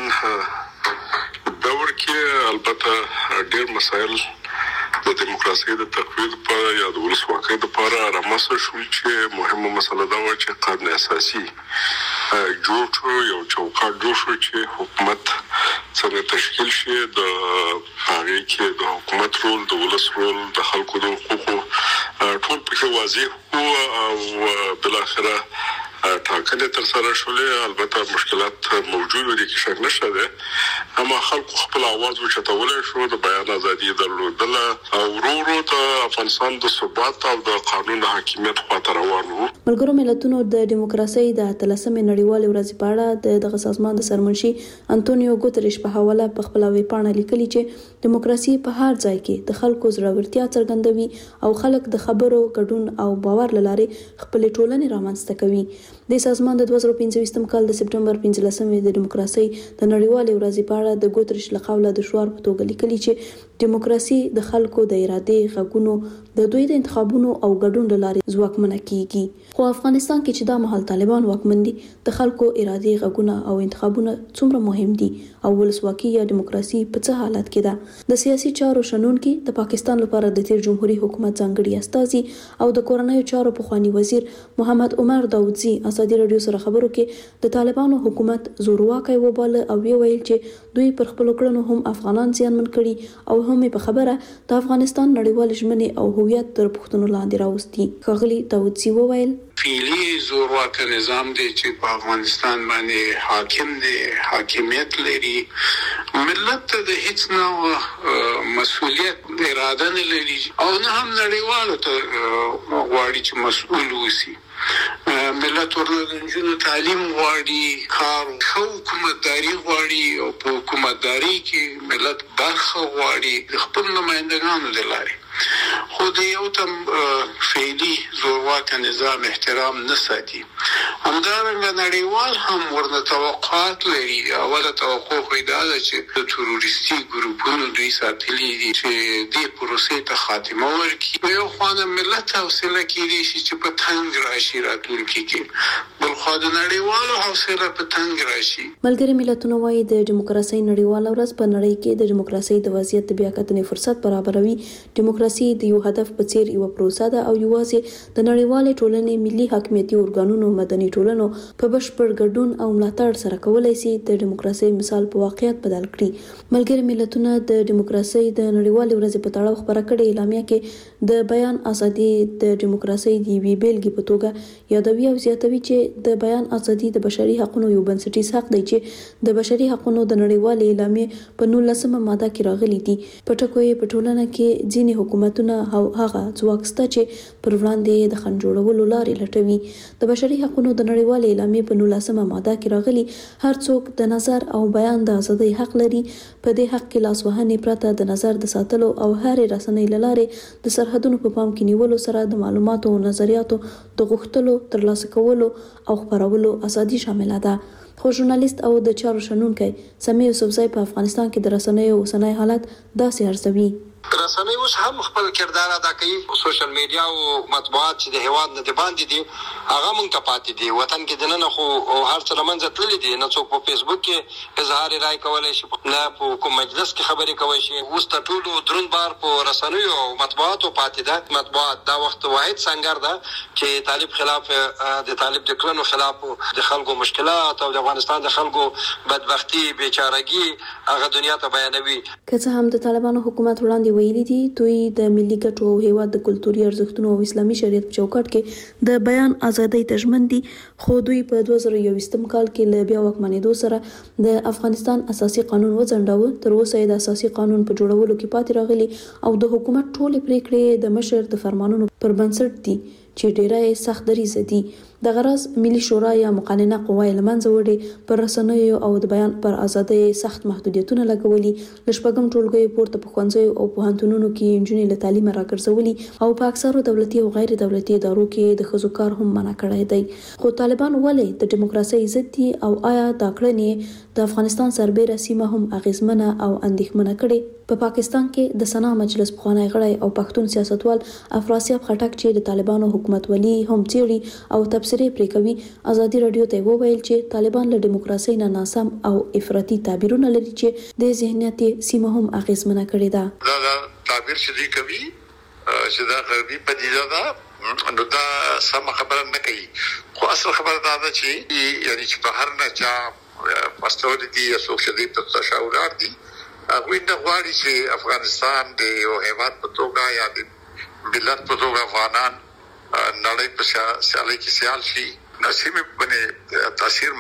دور کې البته ډېر مسایل د دیموکراسي د تقویض په یا د ولسواکۍ لپاره رامنځته شول چې مهمه مسله دا و چې قانون اساسي جوړ شو، یو چوکاټ جوړ شو چې حکومت څنګه تشکیل شي، د هغې کې د حکومت رول، د ولس رول، د خلکو د حقوقو ټول پکې واضح وو او بالاخره ټاکنې تر سره شولې. البته مشکلات موجود دي کې شک نشته ده، اما خلکو خپل आवाज وچتولی شو، د بیان ازادي درلودله او ورو ورو د افغانستان د ثبات او د قانون حاکمیت خواته روان وو. ملګرو ملتونو د دیموکراسي د 13مې نړیوالې ورځې په اړه دغه سازمان د سرمنشي انټونیو ګوتریش په حواله په خپل ویبپاڼه لیکلي چې دیموکراسي په هر ځای کې د خلکو زړورتیا څرګندوي او خلک د خبرو ګډون او باور لاره خپل ټولنې رامنځته کوي. د سازمان د 2015 کال د سپټمبر 15 د دیموکراسي د نړیوالې ورځې په اړه د ګوتریش له قوله د شعار په توګه لیکلي چې دیموکراسي د خلکو د ارادې غږونو د دوی د انتخابونو او ګډون لارې ځواکمنه کیږي. خو افغانستان کې چې دا مهال طالبان واکمن دي، د خلکو ارادې غږونه او انتخابونه څومره مهم دي او ولسواکي یا دیموکراسي په څه حالت کې ده. د سیاسي چارو شنونکي د پاکستان لپاره د تیر جمهوریت حکومت ځانګړي استازي او د کورنیو چارو پخوانی وزیر محمد عمر داودزي ازادي رادیو سره خبرو کې د طالبانو حکومت زورواکي وباله او ویل چې دوی پر خپل کړنو هم افغانان زیانمن کړي او هم په خبره د افغانستان نړیوال ژمنې او هویت تر پوښتنو لاندې راوستي. ښاغلي داودزي وویل فعلی زورواکه نظام دی چې په افغانستان باندې حاکم دی، حاکمیت لري، ملت ته د هیڅ نوع مسؤلیت اراده نه لري او نه هم نړیوالو ته غواړي چې مسؤل وسی. ملت ورنجونو تعلیم غواړي، کار او حکومتداري غواړي، او په حکومتداري کې ملت برخه غواړي د خپل نمائندګانو د لارې. خو د یو تم فعلی زورواکه نظام احترام نه ساتي. همدارنګه نړیوال هم ورنه توقعات لري. اوله توقع خو دا ده چې د تروریستي ګروپونو دوی ساتلي دي چې دې پروسې ته خاتمه ورکړي. په یو خوا د ملت حوصله کېدی شي چې په تنګ راشي راتلونکي کې، بل خوا د نړیوالو حوصله په تنګ راشي. ملګري ملتونه وايي د دیموکراسۍ نړیواله ورځ په نړۍ کې د دیموکراسۍ د وضعیت د بیاکتنې فرصت برابروي. دیموکراسي د یو هدف په څیر یو پروسه ده او یوازې د نړیوالې ټولنې ملي حاکمیتي ارګانونو مدني ټولنو په بشپړ ګډون او ملاتړ سره کولای شي د دیموکراسۍ مثال په واقعیت بدل کړي. ملګري ملتونه د دیموکراسۍ د نړیوالې ورځې په تړاو خبره کړې اعلامیه کې د بیان ازادي د دیموکراسۍ د یوې بیلګې په توګه یادوي او زیاتوي چې د بیان ازادي د بشري حقوقو یو بنسټیز حق دی چې د بشري حقوقو د نړیوالې اعلامیې په 19مه ماده کې راغلي دي. په ټکو یې په ټولنه کې ځینې حکومتونه او هغه ځواک شته چې پر وړاندې د خنډ جوړولو لارې لټوي. د بشري حقوقو د نړیوالې اعلامیې په 19مه ماده کې راغلي هر څوک د نظر او بیان د ازادۍ حق لري. په دې حق کې لاسوهنې پرته د نظر د ساتلو او هر رسنۍ لارې د سرحدونو په پام کې نیولو سره د معلوماتو او نظریاتو د غوښتلو ترلاسه کولو او خپرولو ازادي شامل ده. خو ژورنالیست او د چارو شنونکی سمیع یوسفزی په افغانستان کې د رسنیو اوسنی حالت داسې ارزوي. رسنۍ اوس هم خپل کردار ادا کوي. سوشل میډیا او مطبوعات چې د هیواد نه باندې دي هغه مونږ ته پاتې دي. وطن کې دننه خو هر څه لمنځه تللي دي. نه څوک په فیسبوک کې اظهار رائے کولی شي، نه په کوم مجلس کې خبرې کوي شي. اوس د ټولو دروند بار په رسنیو او مطبوعاتو پاتې ده. مطبوعات دا وخت واحد سنگر ده چې طالب خلاف د طالب د کړنو خلاف د خلکو مشکلات او د افغانستان د خلکو بدبختی بیچارهګي هغه دنیا ته بیانوي. که څه هم د طالبانو حکومت وړاندې ویلي دي دوی د ملي ګټو او هیواد د کلتوري ارزښتونو او اسلامي شریعت په چوکاټ کې د بیان ازادۍ ته ژمن دي، خو دوی په 2021 کال کې له بیا واکمنېدو سره د افغانستان اساسي قانون وځنډاوه. تر اوسه د اساسي قانون په جوړولو کې پاتې راغلي او د حکومت ټولې پریکړې د مشر د فرمانونو پر بنسټ دي چې ډیره سخت دریځ دي. د غرض ملي شورا یا مقننه قوای لمنځه وړي پر رسنیو او د بیان پر ازادۍ سخت محدودیتونه لګولي. لشپږم ټولګي پورته په ښوونځیو او پوهنتونونو کې انجونې له تعلیم راګرځولي او په اکثرو دولتي او غیر دولتي ادارو کې د ښځو کار هم منع کړی دی. خو طالبان ولې د دیموکراسۍ ضد دي او آیا دا کړنې د افغانستان سربېره سیمه هم اغیزمنه او اندېښمنه کړي؟ په پاکستان کې د سنا مجلس پخوانی غړی او پښتون سیاستوال افراسیاب خټک چې د طالبانو حکومتولي هم څېړي او تبصرې پرې کوي، ازادي رادیو ته وویل چې طالبان له دیموکراسۍ نه ناسم او افراطي تعبیرونه لري چې د ذهنیت سیمه هم اغیزمنه کړې ده. دا تعبیر چې دی کوي چې دا غربي پدیده ده نو دا سم خبره نه کوي. خو اصل خبره دا ده چې یعنی چې بهر نه چا پاستور دي یا څوک چې دی په تشاورات دي هغه نه غواړي چې افغانستان د یو هیواد په توګه یا د ملت په توګه افغانان نړۍ په سیالۍ کې سیال شي. نسیمه باندې تاثیر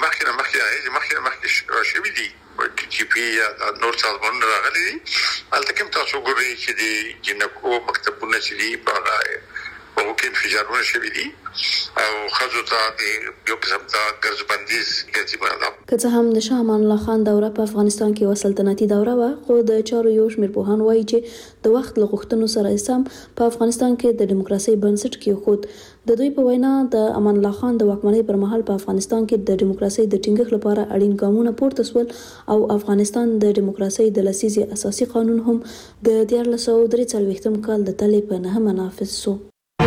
مخکې شوی دي چې په نور سازمانونو راغلي دي. البته کوم تاسو ګورئ چې د جنکو مکتبونه چې دي په هغو کې انفجارونه شوي دي او ښځو ته د یو قسم ته ګرځبندیز لازمه ده. که څه هم د شاه امان الله خان دوره په افغانستان کې یوه سلطنتي دوره وه، خو د چارو یو شمېر پوهان وایي چې د وخت له غوښتنو سره سم په افغانستان کې د دیموکراسۍ بنسټ کېښود. د دوی په وینا د امان الله خان د واکمنۍ پر مهال په افغانستان کې د دیموکراسۍ د ټینګښت لپاره اړین ګامونه پورته شول او افغانستان د دیموکراسۍ د لسیزې اساسي قانون هم د 1943 کال د تلې په 9 نافذ شو.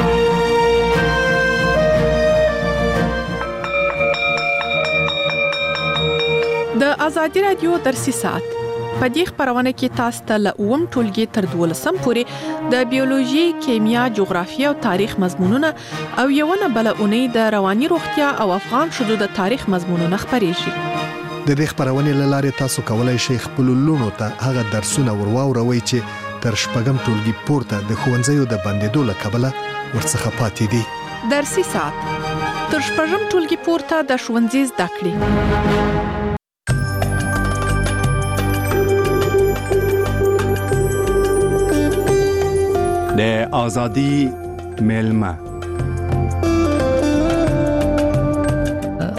د ازادي رادیو درسي ساعت په دې خبرونه کې تاسو ته له اوم ټولګي تر 12 پورې د بیولوژي، کیمیا، جغرافیه او تاریخ مضمونونه او یوونه بلونه د رواني روغتیا او افغان شذو د تاریخ مضمونونه خبرېږي. د دې خبرونې لاره تاسو کولای شئ خپل لونو ته هغه درسونه ورواوروي چې تر شپږم ټولګي پورته د ښوونځیو د بندیدو له کبله ورڅخه پاتې دي. درسي ساعت تر شپږم ټولګي پورته د ښوونځي زده کړې. د ازادي ملما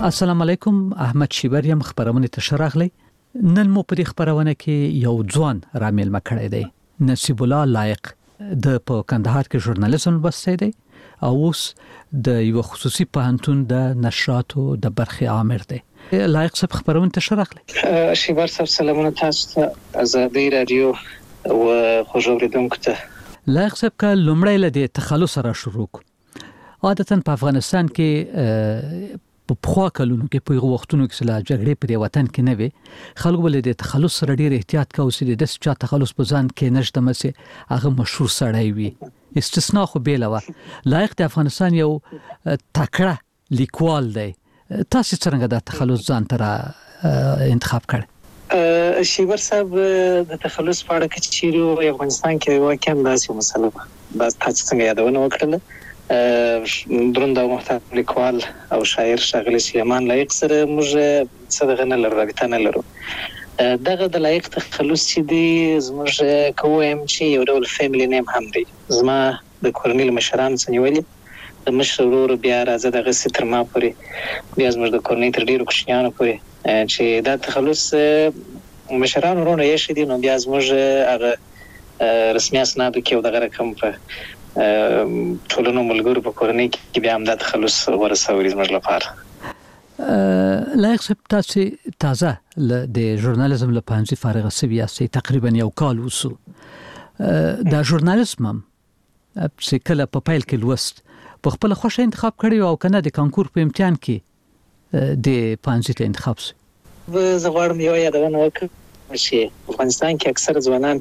السلام علیکم، احمد شیبر یم، خبرونه ته شراغلی. نن مو په خبرونه کې یو ځوان رامیل مکړی دی، نصیب الله لایق، د په کندهار کې ژورنالیزم بسته دی او اوس د یو خصوصي پوهنتون د نشراتو د برخې عامر دی. لایق صاحب خبرونه ته شراغلی. شیبر صاحب سلامونه تاسو ته، آزادی رادیو او خوشوریدونکو ته. لایق صاحب کا لومړی لدی تخلص را شروع کو. عادتاً په افغانستان کې په خوا کلونو کې په وختونو کې سلا جګړې په وطن کې نه وي، خلکو بل د تخلص سره ډیر احتیاط کوي د چا تخلص په ځان کې نشته مسه هغه مشهور سړی وي، استثناء خو بیل و. لایق د افغانستان یو تکړه لیکوال دی، تاسو څنګه د تخلص ځان تر انتخاب کړ؟ شیبر صاحب د تخلص په اړه کې چیرې افغانستان کې واقعا داسې مسله ده، دا تاسو څنګه یادونه وکړه. دروند او محترم لیکوال او شاعر ښاغلی سلیمان لایق سره موږ څه نه لرو، رابطه نه لرو. دغه د لایق تخلص چې دی زموږ کوم چې یو ډول فیملی نیم هم دی. زما د کورنۍ مشران څنګه د مشر ورور بیا راځه دغه ستر ما پورې بیا زموږ د کورنۍ تر ډیرو کوچنیانو پورې چې دا تخلص مشران ورونه یې شدي، نو بیا زموږ هغه رسمي اسنادو کې دغه رقم په ټولنو ملګرو په کورنۍ کې بیا هم د تخلص ورسوري زموږ لپاره. لایق صاحب تاسو تازه د ژورنالیزم له پنځه فارغ شوی یاستئ، تقریبا یو کال وسو. د ژورنالیزم چې کله په پیل کې لوست په خپل خوښه انتخاب کړی او کنه د کانکور په امتحان کې د پنځه ته انتخاب شو. زه غواړم یو یادونه وکړم چې افغانستان کې اکثر ځوانان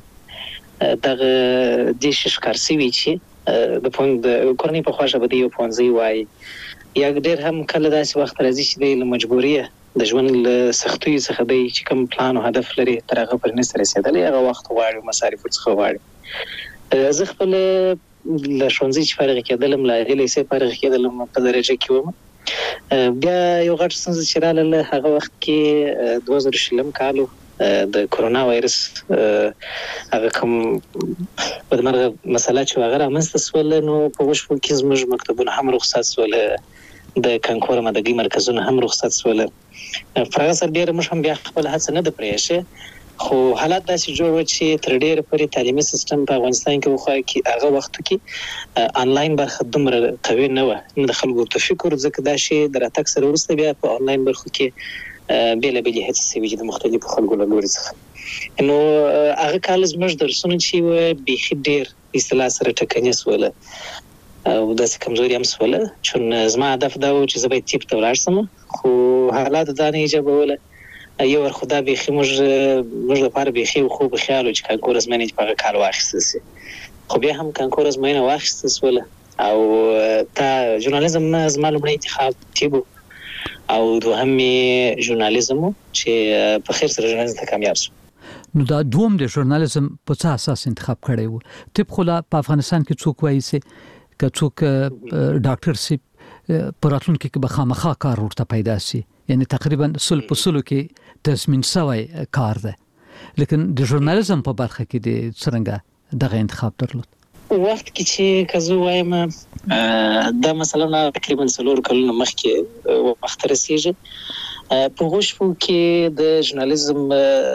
دغه د شکارسي وی چې د کورنۍ په خواشه بده یو پونځي وای یا ډېر هم کله داسې وخت راځي چې د مجبوریه د ژوند له سختۍ څخه دی چې کوم پلان او هدف لري تر هغه پر نه رسیدلی، هغه وخت غواړي مصارف څخه غواړي. زه خپل له ښوونځي چې فارغ کېدلم، له لیسې فارغ کېدلم په درجه کې وم، بیا یو غټ ستونزه چې راغله هغه وخت کې 2020 کال د کورونا وایرس هغه کوم بدمرغه مسله چې هغه رامنځته شول، نو په وشو کې زموږ مکتبونه هم رخصت شول، د کانکور مدګي مرکزونه هم رخصت شول. فرغ سر ډیر موږ هم بیا خپل هڅه نه د پرېشه، خو حالات داسې جوړ و چې تر ډیر پورې تعلیمي سیستم په افغانستان کې وخا کې هغه وخت کې انلاین برخه دومره قوي نه و، د خلکو ته فکر ځکه دا شی د راتګ سره ورسته بیا په انلاین برخه کې بیل هڅه سوي چې د مختلفو خلکو له لوري څخه نو هغه کال زموږ درسونه چې و به ډیر اصطلاح سره ټکنۍ سول او داسې کمزوري هم سول، چون زما هدف دا و چې زه باید ټیپ ته ولاړ شم، خو حالات دا نه ایجابوله. یو ور خدا به موږ لپاره به خو خو به خیال چې کانکور ازمنه چې په کال واخیسته سي، خو بیا هم کانکور ازمنه واخیسته سول او تا ژورنالیزم زما لومړی انتخاب ټیبو او دوهمي ژورنالیزم چې په خیر سره ژورنالیزم ته کامیاب شو. نو دا دوم د ژورنالیزم په څه اساس انتخاب کړی وو؟ طب خو په افغانستان کې څوک وایي چې څوک ډاکټر سی په راتلونکي کې به خامخا کار ورته پیدا شي، یعنی تقریبا سل په سلو کې تضمین شوی کار ده، لیکن د ژورنالیزم په برخه کې د څنګه دغه انتخاب درلود؟ وخت کې چې کزو وایم دا مثلا تقریبا 3 کلونه مخکې وخت رسیږي په غوښو کې د ژورنالیزم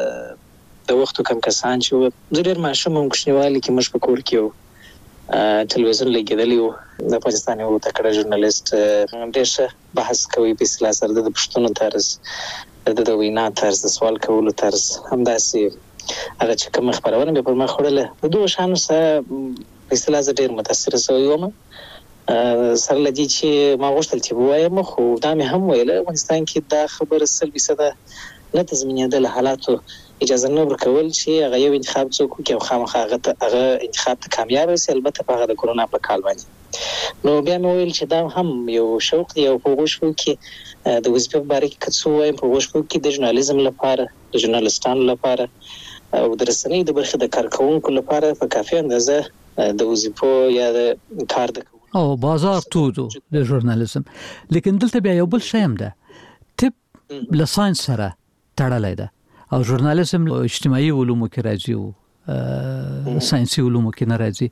د وختو کم کسان چې ډېر ماشوم کوچنیوالي کې مش په کور کې ټلویزیون لګیدلی و، د پاکستان یو تکړه ژورنالیست ډېر بحث کوي په اصطلاح سره د پښتون طرز د وینا طرز د سوال کولو طرز همداسې هغه چې کوم خبرونه به پر ما خړله د دوه شانو سره اصطلاح ډېر متاثر شوی وم. سره لدی چې ما غوښتل چې وایم، خو دا مې هم ویل افغانستان کې دا خبره سلبي صدا نه تضمینېدل، حالاتو اجازه نه ورکول چې هغه یو انتخاب څوک کوي او خامخا هغه انتخاب ته کامیاب شي، البته په هغه د کورونا په کال باندې. نو بیا مې ویل چې دا هم یو شوق دی او په غوښو کې د وظیفې په اړه کې څه وایم، په غوښو کې د ژورنالیزم لپاره د ژورنالستانو لپاره او د رسنۍ د برخې د کارکونکو لپاره په کافي اندازه د وظیفو یا د کار د او بازار تودو د ژورنالیزم. لیکن دلته بیا یو بل شی هم ده، طب له ساينس سره تړلې ده او ژورنالیزم اجتماعي علومو کې راځي او ساينسي علومو کې نه راځي،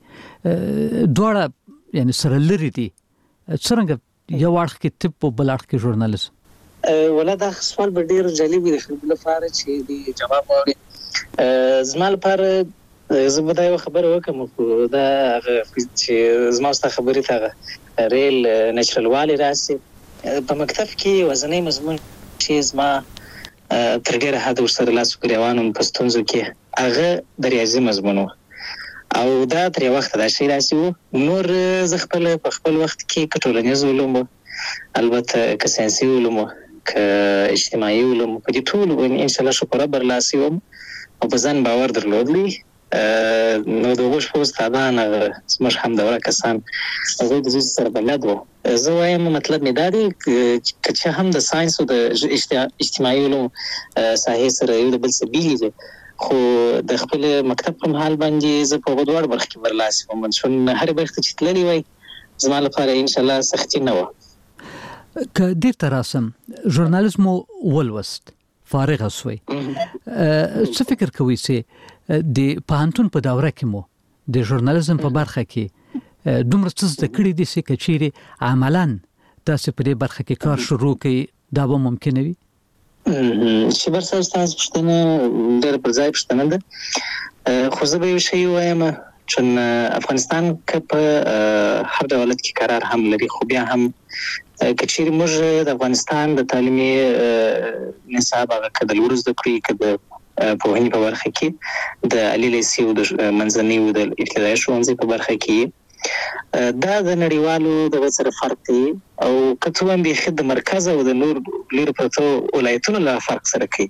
دواړه یعنی سره لري دي. څنګه یو اړخ کې طب او بل اړخ کې ژورنالیزم؟ ولدا سوال به ډیر جالب دی خپل لپاره چې دی جواب وړي زما لپاره زه به دا خبر وکم دا چې زما ست خبرې ته ریل نېچرل والی راسي په مکتب کې وزنی مضمون چې زما تر ډیره حد ورسره لاس ګریوانم پښتونځو کې هغه د ریاضي مضمون او دا تر وخت دا شی راسي نور زه خپل په خپل وخت کې کټولنیز علوم البته که ساينسي علوم که اجتماعي علوم په دې ټول باندې ان شاء الله شکر برلاسي وم او په ځان باور درلودلی نو د وښ په استادان سمش هم دا کسان هغه د سره بلد وو زه وایم مطلب مې دا دی چې هم د ساينس او د اجتماعي علوم ساحې سره یو بل څه بیل دي خو د خپل مکتب په حال باندې زه په غوډوړ برخه کې برلاسي وم چې هر برخه چې تللی وای زما لپاره ان شاء الله سختي نه و که دې تراسم ژورنالیزم ولوست فارغ اسوي څه فکر کوي چې د پانتون په دوره کې مو د ژورنالیزم په برخه کې دومره څه زده کړی دي چې کچيري عملاً تاسو په دې برخه کې کار شروع کړئ دا به ممکن وي چې برسه استاد پښتنه ډېر پر ځای پښتنه ده خو زه به یو شی وایم چې افغانستان کې په هر دولت کې قرار هم لري خو بیا هم کچېر موږ د افغانستان د تعلیمي نصاب هغه کډل ورزده کړی کده په هني په برخه کې د علي لیسي او د منځني او د ابتدایي ښوونځي په برخه کې دا د نړیوالو د وسره فرق دی او کته هم د خد مرکز او د نور لیر پرتو ولایتونو له فرق سره کوي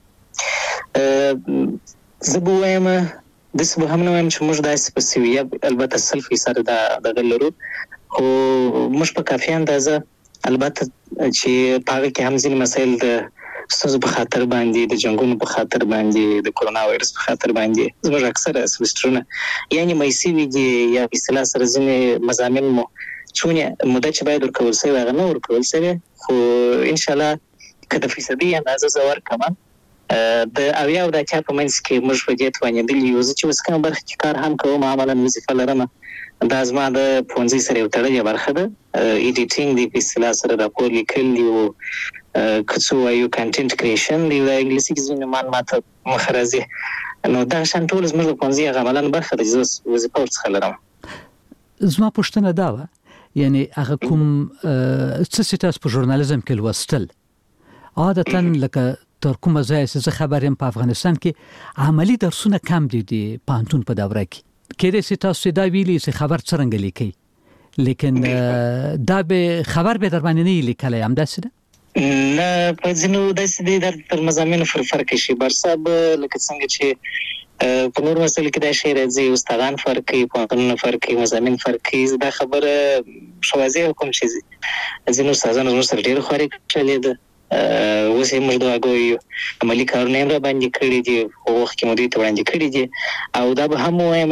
زبویم د سبه هم نوم چې موږ داسې په سویه البته سلفي سره د غلرو او موږ په کافي اندازه البته چې پاره کې هم ځینې مسایل د ستاسو په خاطر باندې د جنگونو په خاطر باندې د کورونا وایرس په خاطر باندې زموږ اکثره سمسترونه یعنی مېسي ویږي یا په اصطلاح سره ځینې مضامین مو چونه مدته چې باید ورکول شي هغه نه ورکول شي خو ان شاء الله کله فیصدي اندازه زور کمان د اویا او د چا په منځ کې موږ په دې توانې د یوز چې وسکه برخه کې کار هم کوم عملاً وظیفه لرم دا زما د پونځي سره یو تړلې برخه ده ایډیټینګ دی په اصطلاح سره راپور لیکل دی او کڅو یو کنټینټ کریشن دی د انګلیسي کې ځینې معلومات مخرزي نو دا شان ټول زما د پونځي عملاً برخه ده چې وظیفه ورڅخه لرم زما پښتنه دا و یعنی هغه کوم څه تاسو په ژورنالیزم کې لوستل عادتاً لکه تر کومه ځای چې خبرم په افغانستان کې عملی درسونه کم دي پانتون په دوره کې کله چې تاسو دا ویلي چې خبر څنګه لیکي لیکن دا به خبر به در باندې نه لیکلای هم داسې نه په ځینو داسې د تر مضامینو فرق شي برساب لکه څنګه چې په نور مسل کې د شی راځي استادان فرق کوي پانتون فرق کوي مضامین فرق کوي دا خبره شوازی کوم شي ځینو استادانو زموږ سره ډیر خوري چلې ده اوسې موږ دا غوي عملي کارونه را باندې کړی دي او وخت کې مودې ته باندې کړی دي او دا به هم وایم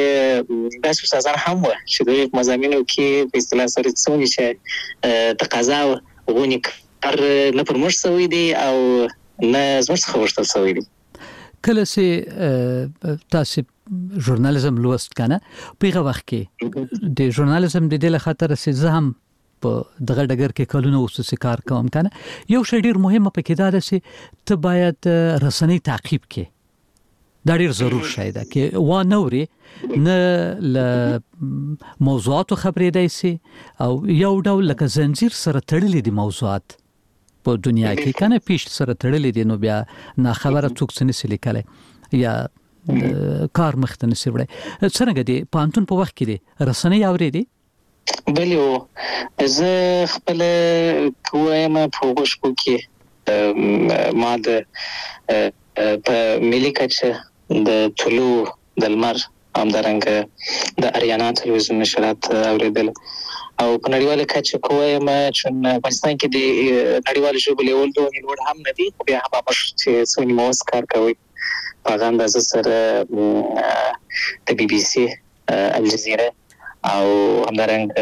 چې تاسو استادان هم و چې د مضامینو کې په اصطلاح سره څونی چې تقاضا غونی کار نه پرموش شوی دی او نه زموږ څخه ورته شوی دی کله چې تاسو ژورنالیزم لوست کنه په وخت کې د ژورنالیزم د دې خاطر چې زه هم په دغه ډګر کې کلونه وسوسه کار کوم کنه یو شی ډیر مهمه پکې دا ده چې ته باید رسنۍ تعقیب کې دا ډیر ضرور شی ده کې و نوري نه ل موضوعات خبرې دی سي او یو ډول لکه زنجیر سره تړلې دي موضوعات په دنیا کې کنه پیش سره تړلې دي نو بیا نه خبره څوک څه نسي لیکلای یا کار مخته نسي وړي څنګه دي پانتون په وخت کې دي رسنۍ اورېدي بلیو زه خپل کوم په وښکو کې ما د په ملي کچه د طلوع د لمر همدارنګه د اریانا تلویزیون نشرات اوریدل او په نړیواله کچه کوم چې پاکستان کې د نړیوال ژبې لیول دوه لوړ هم نه دي بیا هم چې څونی موس کار کوي په اندازه سره د بي بي سي الجزیره او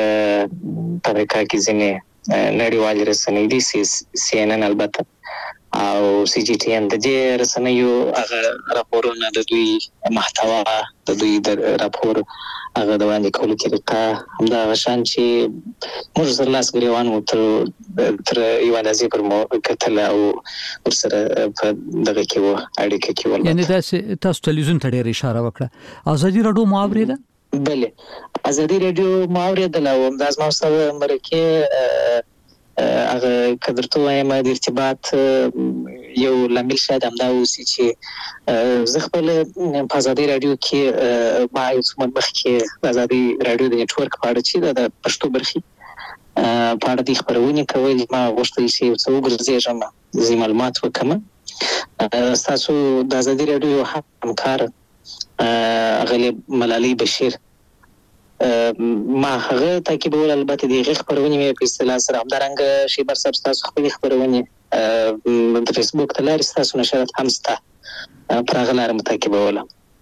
همدارنګه طریقه کې ځینې نړیوال رسنۍ دي سی ان ان البته او سی جی ټي ان د دې رسنیو هغه راپورونه د دوی محتوا د دوی د راپور هغه د وړاندې کولو طریقه همدا شان چې موږ سره لاس ګریوان وو تر یو اندازې پر مو کتل او ورسره په دغه کې وو اړیکه کې ول یعنی تاسو تلویزیون ته ډېر اشاره وکړه ازادي راډیو معاوریده بله ازادي راډیو معاوریده لا و د ازمو سره مرکه هغه کدرته وایم د ارتباط یو لامل شاید همدا اوسي چې زه خپل په ازادي راډیو کې ما یو څه مخکې ازادي راډیو د نتورک په اړه چې د پښتو برخې په اړه د خبرونه کول ما غوښتل چې یو څه وګرځېږم زی معلومات وکم تاسو د ازادي راډیو همکار غلیب ملالۍ بشیر ما هغه تعقیبول البته د خبرونه مې په اصطلاح سره همدارنګ شی بر سب تاسو خپل خبرونه د فیسبوک ته لاري تاسو نشرات همستا پرغلار متعقیبول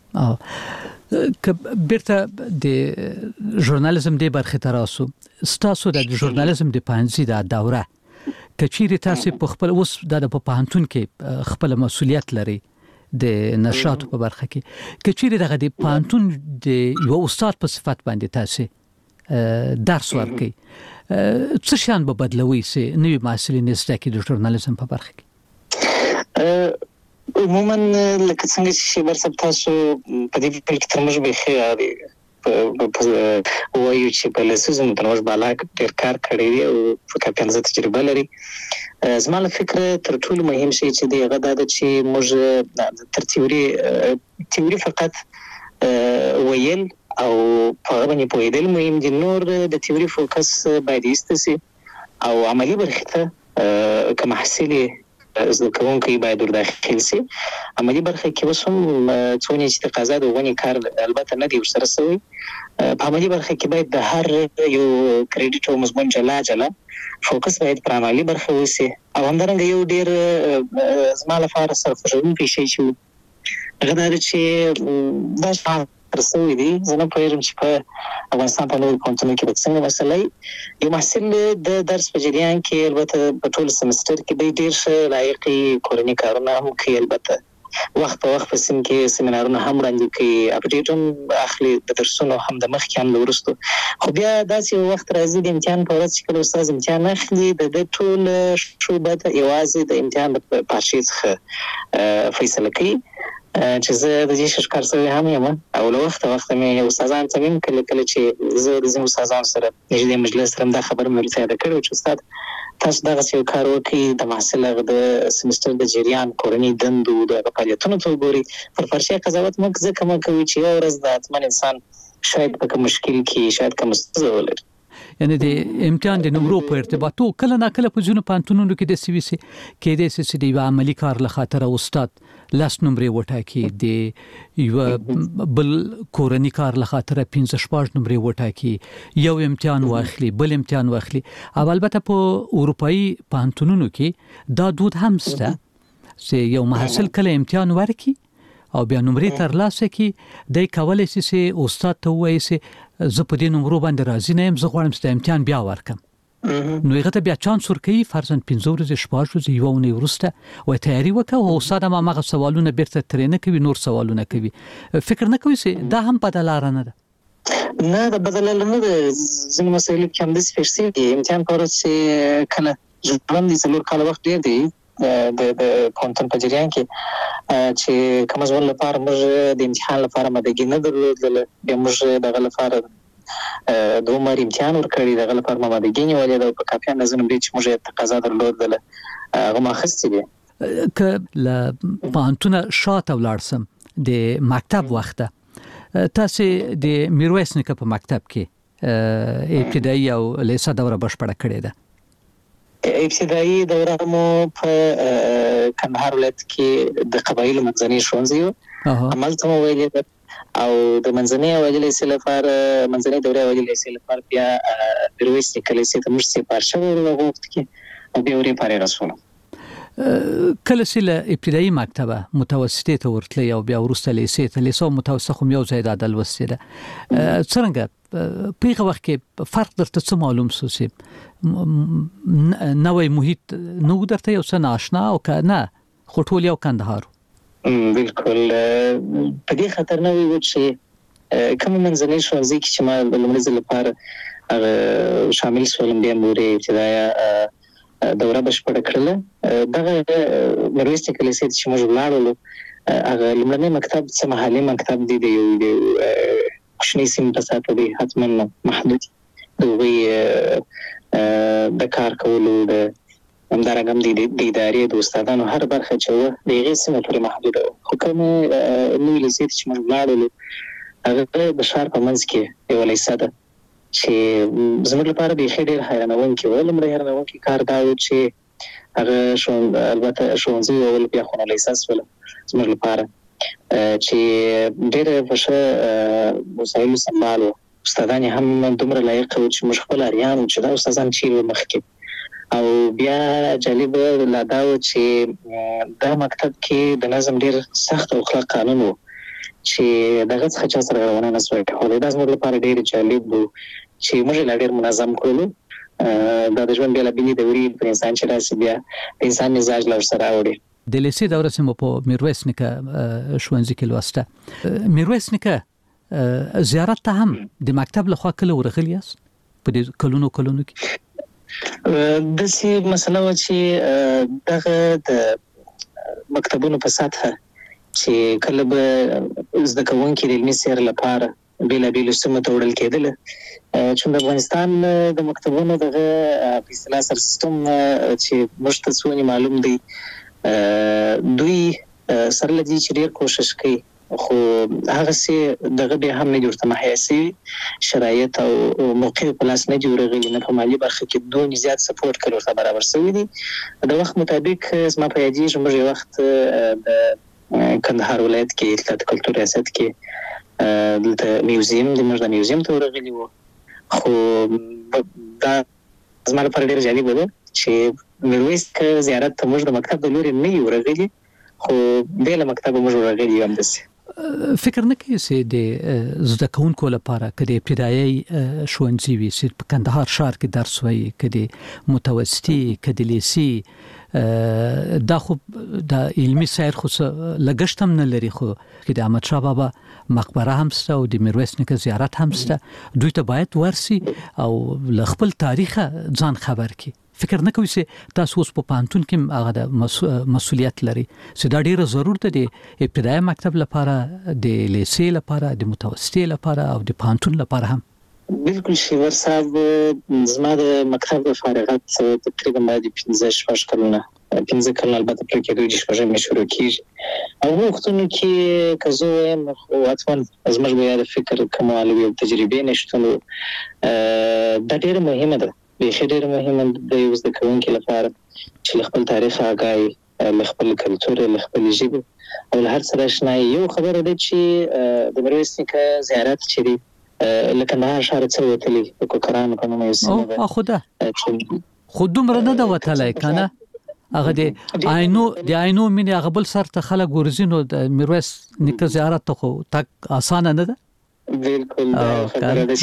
که بیرته د ژورنالیزم د برخه تراسو تاسو د ژورنالیزم د پانځي د دوره کچيري تاسو په خپل اوس د پوهنتون کې خپل مسولیت لري د نشراتو په برخه کې کچيري دغه د پوهنتون د یو استاد په صفت باندې تاسو درس ورکړي څه شان به بدلوي سي نوې محصلین زده کړي د ژورنالیزم په برخه کې عموما لکه څنګه چې برسب تاسو په دې کې تر موږ به خیاري وایو چې په لسیزم تر موږ بالا ډېر کار کړی دی او فکر کوم چې تجربه لري زما له فکر تر ټولو مهم شی چې دی هغه دا چې موږ تر تیوري فقط ویل او په باندې پوهیدل مهم دي نور د تیوري فوکس باید ایستسي او عملی برخه ته کوم حاصله زده کوونکي باید ورداخل سي عملی برخه کې وسم څونه چې تقاضا د ونی کار البته نه دی ورسره سوی په عملی برخه کې باید د هر یو کریډټ او مضمون جلا فوکس باید پر عملی برخه وسی او همدارنګه یو ډیر زما لپاره سرخوشونکی شی چې هغه دا چې دا ترسوي دي زنه پوهیږم چې په افغانستان په نورو پوهنتونونو کې څنګه مسله یو محصل د درس په جریان کې البته په ټول سمستر کې به ډیر لایقي کورنۍ کارونه هم کوي البته وخت په وخت په سیم کې سیمینارونه هم وړاندې کوي اپډیټونه اخلي د درسونو هم د مخکې هم ورستو خو بیا داسې وخت راځي د امتحان په ورځ چې کله استاد امتحان اخلي د ټول شوبه یوازې د امتحان په پاشي څخه فیصله کوي چې زه د دې شکر سره هم یم او له وخت مې استادان ته هم کله چې زه د زموږ استادان سره نږدې مجلس سره دا خبر مې ورته کړو چې استاد تاسو دغه څه کار وکړي د محصل د سمستر د جریان کورنۍ دندو د فعالیتونو ته وګوري پر فرشي قضاوت موږ ځکه کوي چې یو ورځ د اتمن انسان شاید په مشکل کې شاید کوم څه ولري یعنی د امتحان د نمرو په ارتباطو کله نه کله په ځینو پانتونونو کې د سی وی سي کې د سی د عملی کار له خاطر استاد لاس نمرې وټاکي د یو بل کورنۍ کار له خاطر 15 نمرې وټاکي یو امتحان واخلي بل امتحان واخلي او البته په اروپאי پانتونونو کې دا دود هم شته چې یو محصل کله امتحان ورکي او بیا نمرې ترلاسه کی د کولای شي استاد ته وایي چې زه په دې نمرو باندې راضي نه یم زه غواړم چې امتحان بیا ورکم نو هغه ته بیا چانس ورکوي فرضاً 15 ورځې شپږ ورځې یو نه ورسته و تیاری وکړه او استاد ما هغه سوالونه بیرته ترې نه کوي نور سوالونه کوي فکر نه کوي چې دا هم بدلاره نه ده نه دا بدلاره نه ده ځینې مسایل کې هم د سپیشل امتحان پر ورځ کله ژوند دي څلور کال وخت دی د پونتن په جریان کې چې کوم ځول لپاره موږ د امتحان لپاره مدګی نه درلودل به موږ دغه لپاره دوه مری امتحان ورکړی دغه لپاره مدګی نه ولې د کافي نظم دې چې موږ تقاضا درلودل هغه ماخستې دي ک ل پونتن شاته ولارسم د مکتب وخته تاسو د میرویس نیکه په مکتب کې ابتدایي او لیسه دوره بشپړه کړې ده ابتدایي دوره مو په کندهار ولایت کې د قبایلو منځني ښوونځي عمل ته ویلې او د منځني اوایل لیسې لپاره منځني دوره اوایل لیسې لپاره بیا میرویس نیکه لیسې ته موږ سپارښت وغوښت کې او بیا ورې پاره رسول کله چې له ابتدایي مکتبه متوسطه ته ورتلې او بیا ورسته لیسې ته لیسو متوسط خو یو ځای د عدل وسیله څنګه په وخت کې فرق درته څه معلوم سوسي نوې محیط نو درته یو څه ناشنا او کنه خټول یو کندهار بالکل په دې خاطر نه وي چې کوم منځنۍ ښوونځي کې چې ما د لومړي ځل لپاره شامل شولم بیا مورې ابتدايي دوره بشپړه کړله دغه میرویس نیکه لیسې چې موږ ولاړو هغه لومړنی مکتب څه محلي مکتب دی د یو کوچني سیمې په ساته دی حتما محدود دوی د کار کولو د همدارنګه د ادارې د استادانو هر برخه چې و د هغې سیمې پورې محدوده وه خو کومې نوې لیسې چې موږ ولاړو هغه د ښار په منځ کې یوه لیسه ده چې زموږ لپاره بیخي ډېر حیرانوونکی و لومړی حیرانوونکی کار دا و چې هغه البته ښوونځي وول بیا خو نو لیسه شوله زموږ لپاره چې ډېره په ښه وسایلو سمبال وو استادان یې هم دومره لایق وو چې موږ خپل اریان وو چې دا استادان چیرې وو مخکې او بیا جالبه لا دا و چې دا مکتب کې د نظم ډېر سخت او کلک قانون و چې دغه څخه چا سره غوونه نه سوی کولی دا زموږ لپاره ډېر جالب و چې موږ یې لا ډېر منظم کړلو دا د ژوند بېلابېلې دورې پر انسان چې راسي بیا د انسان مزاج له ورسره راوړي د لیسې دوره چې مو په میرویس نیکه ښوونځي کې لوسته میرویس نیکه زیارت ته هم د مکتب لخوا کله ورغلي یاست په دې کلونو کې داسې مسله وه چې دغه د مکتبونو په سطحه چې کله به زده کوونکي د علمي سیر لپاره بېلابېلو سیمو ته وړل کېدله چې د افغانستان د مکتبونو دغه په اصطلاح سر سیستم چې موږ ته څونه معلوم دی دوی سره لدی چې ډېر کوشش کوي خو هغه سي دغه به هم نه جوړته محیاسي شرایط او موقع په لاس نه جوړېږي نه په مالی برخه کې دوه زیات سپورټ کړو برابر شوی دی د وخت مطابق زما په یادې موږ وخت د کندهار ولایت کې اطلاعات کلتور ریاست کې د میوزیم د موږ د میوزیم ته ورغلي وو خو دا زما لپاره ډېر جالب و چې میرویس زیارت ته موږ د مکتب د لوري نه یو ورغلي خو بل مکتب موږ ورغلي هم دسه فکر نه کوي چې د زده کوونکو لپاره کله ابتدایي ښوونځي وي چې په کندهار ښار کې درس وایي کله متوسطي کله لیسي دا خو د علمي سیر خو لګښت هم نه لري خو کې د احمد شاه بابا مقبره هم سته او د میرویس نیکه زیارت هم سته دوی ته باید ورسي او خپل تاریخ ځان خبر کړي فکر نه کوي چې تاسو اوس په پانتون کې هغه د مسؤلیت لري چې دا ډیره ضرورت ده د ابتدایي مکتب لپاره د لیسې لپاره د متوسطي لپاره او د پانتون لپاره هم بالکل شیور صاحب زما د مکتب فارغت تقریبا باید 15 کلونه البته پر کې دوی شپږ مې شروع کیږي او وختونو کې کزو او اتمن از موږ بیا د فکر کمال او تجربه نشته دا ډیره مهمه ده ډېر مهمه د یو زده کوونکي لپاره چې خپل تاریخ آګاهي خپل کلتور خپل ژبه او هر څه آشنایي یو خبره ده چې د میرویس نیکه زیارت چې دی لکه نه اشاره څه وتلی په قرآن په نوم یې سمه خو دومره نه دا وتلی کنه هغه د عینو مینه هغه بل سر ته خلک ورزینو د میرویس نیکه زیارت ته خو تک اسانه نه ده بالکل خبره ده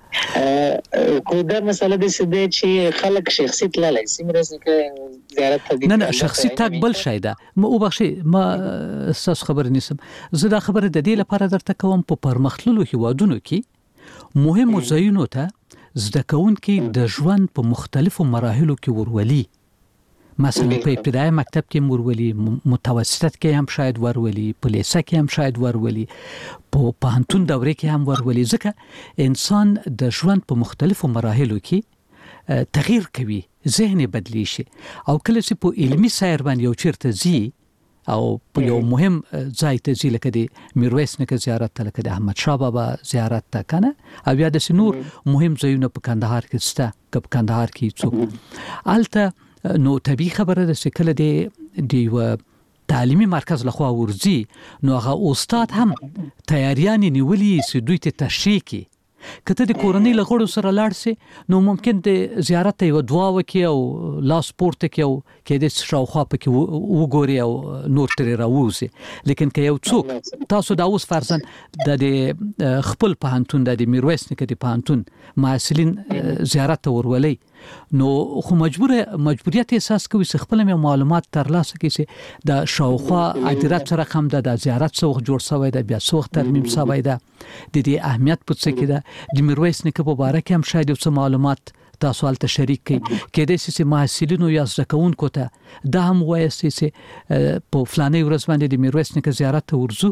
خو دا مسله ده چې خلک شخصي تللی میرویس نیکه زیارت ته نه شخصي تک بل شي ده او بخښي ما اساس خبر نیسم زه دا خبره د دې لپاره درته کوم په پرمختللو هیوادونو کې مهم ځایونو ته زده کوونکي د ژوند په مختلفو مراحلو کې ورولي مثلا په ابتدایي مکتب کې ورولي متوسط کې هم شاید ورولي په لیسه کې هم شاید ورولي په پوهنتون دوره کې هم ورولي ځکه انسان د ژوند په مختلفو مراحلو کې تغییر کوي ذهن بدلی شي او کله چې په علمي سیر باندې یو چیرته زی او په یو مهم ځای ته زی لکه د میرویس نیکه زیارت ته لکه د احمد شاه بابا زیارت ته کنه او بیا د نور مهم ځایونه په کندهار کې سته په کندهار کې څوک الته نو طبيعي خبره ده چې کله د یو تعلیمي مرکز لخوا ورځي نو هغه استاد هم تیاریان نیولي چې دوی ته تشریح کړي کته د کورنۍ لغړو سره لاړ سي نو ممکن د زیارت یو دعا وکي او لاس پورته کې او کې د شاوخوا پکې وګوري او نور تر راوځي. لیکن که یو څوک تاسو دا اوس فرضاً د خپل پهانتون د میرویس نیکه د پهانتون محصلین زیارت ورولي نو خو مجبوریت احساس کوي چې خپل معلومات ترلاسه کړي چې د شاوخوا ادارت سره هم د زیارت څوخ جوړ شوی د بیا څوخ ترمیم شوی د دې اهمیت په څه کې د میرویس نیکه په اړه کې هم شاید څه معلومات تاسو ته شریک کړي کېدای شي چې محصلینو یا زکونکو ته دا هم وایي چې په فلاني ورځ باندې د میرویس نیکه زیارت ته ورځو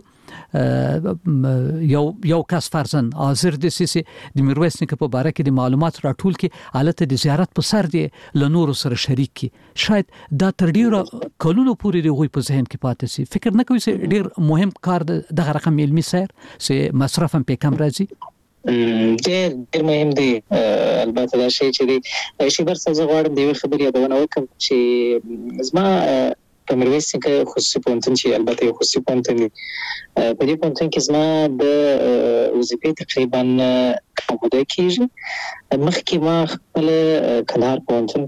یو کس فرضاً حاضر دي چې د میرویس نیکه په اړه کې د معلومات راټول کړي البته د زیارت په سر دی لنور سره شریک کړي شاید دا تر ډیره کلونو پورې دی غوي په ذهن کې پاتې شي. فکر نه کوي چې ډیر مهم کار دغه رقم علمي سیر چې مصرف هم په کم راځي ډېر مهم دی. البته دا شی چې دی شي برڅ زه غواړم د یو خبرې یادونه وکړم چې زما په میرویس نیکه خصوصي پوهنتون چې البته یو خصوصي پوهنتون دی په دې پوهنتون کې زما د وظیفې تقریبا موده کېږي. مخکې ما خپل کندهار پوهنتون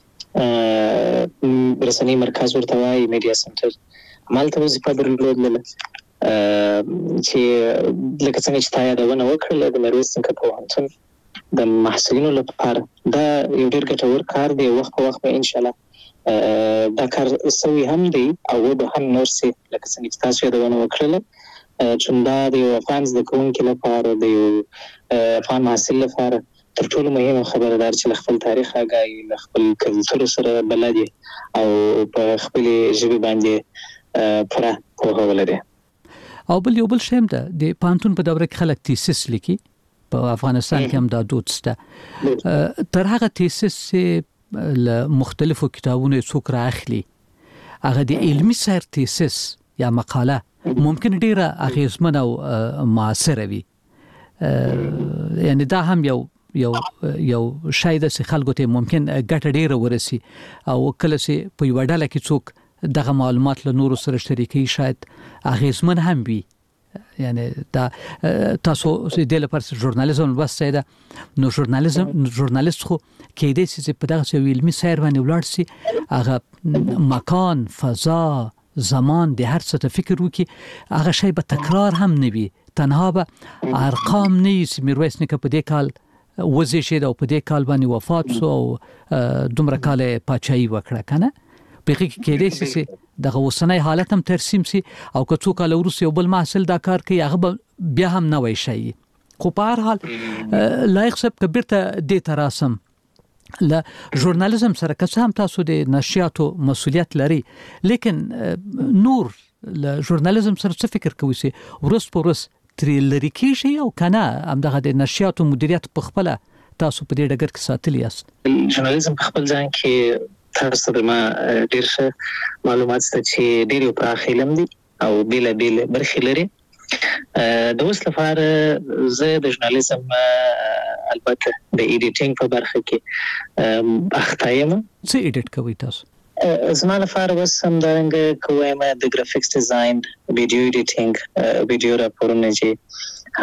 کې رسنۍ مرکز ورته وایي میډیا سنټر همالته وظیفه درلودله چې لکه څنګه چې تا یادونه وکړله د میرویس نیکه پوهنتون د محصلینو لپاره دا یو ډېر ګټور کار دی. وخت په وخت به انشاءالله دا کار سوی هم دی او به هم نور سي لکه څنګه چې تاسو یادونه وکړله چې دا د یو افغان زده کوونکي لپاره د یو افغان محصل لپاره تر ټولو مهمه خبره ده چې خپل تاریخ آګاهي خپل کلتور سره بلد او په خپل ژبه باندې پوره پوهه ولري. او بل شیم ده د پانتون په دوره کې خلک تیسیس لیکي په افغانستان کې هم دا دود شته تر هغه تیسیس له مختلفو کتابونو څوک راخلي هغه د علمي سیر تیسیس یا مقاله ممکن ډیره اغیزمنه او معاصره وي یعنی دا هم یو شاید چې خلکو ته ممکن ګټه ډیره ورسي او کله چې په یو ډله کې څوک دغه معلومات له نورو سره شریکي شاید اغیزمن هم وي. یعنی دا تاسو د لپاره ژورنالیزم وسته ده نو ژورنالیست خو کېدای شي چې په دغه علمي سیر باندې ولاړ شي هغه مکان فضا زمان د هر څه ته فکر وکړي هغه شی به تکرار هم نه وي تنها به ارقام نه وي. میرویس نیکه په دې کال وزې شي او په دې کال باندې وفات شو او دومره کال پاچاهي وکړه کنه په کې دې سي دغه وسنۍ حالت هم ترسیم سي او که څوک له روسي او بل محصل دا کار کوي هغه بیا هم نه وای شي. خو په هر حال لایق سب کبرته د تراسم له ژورنالیزم سره که هم تاسو د نشریاتو مسولیت لري لیکن نور له ژورنالیزم سره څه فکر کوي سي ورس پورس تریلری کیږي او کنه هم دغه د نشریاتو مدیریت په خپل تاسو په دې ډګر کې ساتلی یاست. ژورنالیزم په خپل ځان کې تاسو د ما ډیر ښه معلومات ست چې ډیر یو پراخ علم دي او بیل برخې لري. د اوس لپاره زه د ژورنالیزم البته د ایډیټینګ په برخه کې اخته یم. څه ایډیټ کوئ تاسو؟ زما لپاره بس همدارنګه کوم د ګرافیکس ډیزاین ویډیو ایډیټینګ ویډیو راپورونه چې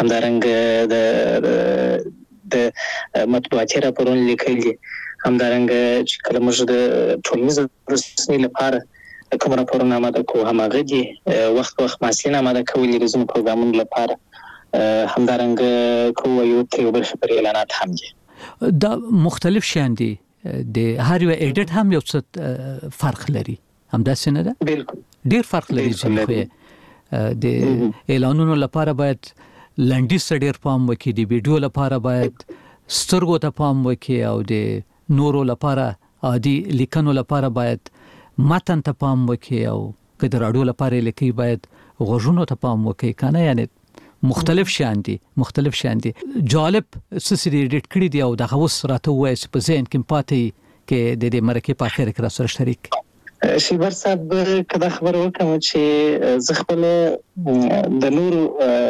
همدارنګه د مطبوعاتي راپورونه لیکل دي همدارنګه چې کله موږ د ټولنیز رسنۍ لپاره کوم راپورونه آماده کوو هماغه دي وخت محصلین آماده کوي د زموږ پروګرامونو لپاره همدارنګه کوو یو تریو برخه پر اعلانات هم دي. دا مختلف شیان دي د هر یو ایډیټ هم یو څه فرق لري همداسې نه ده؟ بالکل ډیر فرق لري چې د اعلانونو لپاره باید لنډیز ډیر پام وکړي د ویډیو لپاره باید سترګو ته پام وکړي او د نورو لپاره عادي لیکنو لپاره باید متن ته پام وکړي او که د راډیو لپاره لیکي باید غوږونو ته پام وکړي کنه یعنی مختلف شیان دي جالب سسری ایډیټ کړی دی او دغه اوس راته وایي چې په ذهن کې پاتې کې د دې مرکه په اخر کې را سره شریک شیبر صاحب کدا خبر وکم چې زه خپل د نورو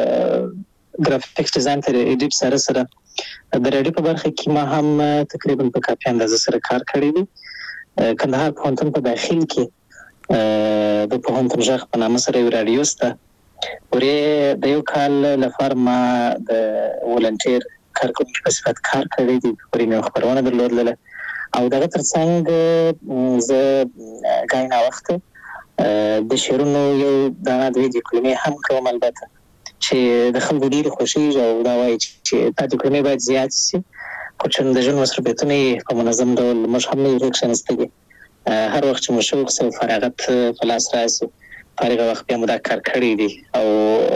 ګرافیکس ډیزاین ته ایډیټ سره د رادیو په برخه کې ما هم تقریبا په کافي اندازه سره کار کړی دی. کندهار پوهنتون په داخل کې د پوهنتون ژغ په نامه سره یو رادیو سته ورې د یو کال لپاره ما د ولنټیر کارکونکو په صفت کار کړی دی پرې مې خبرونه درلودله او دغه ترڅنګ زه غاینه وخت د شعرونو یو دانه دوی د کلمې هم کوم البته چې د خلکو ډېر خوشي او دا وایي چې د کلمې باید زیات شي خو چې د ژوند مصرفیتونه په منظم ډول موږ هم نه ریکشنستګي هر وخت چې مشوق سره فراغت خلاص راسي فارغ وخت بیا مو دا کار کړی دی او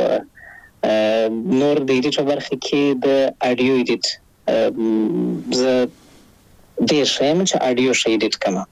نور د ایډیټ برخه کې د اډیو ایډیټ زه ډېر شایم چې اډیو شي ایډیټ کما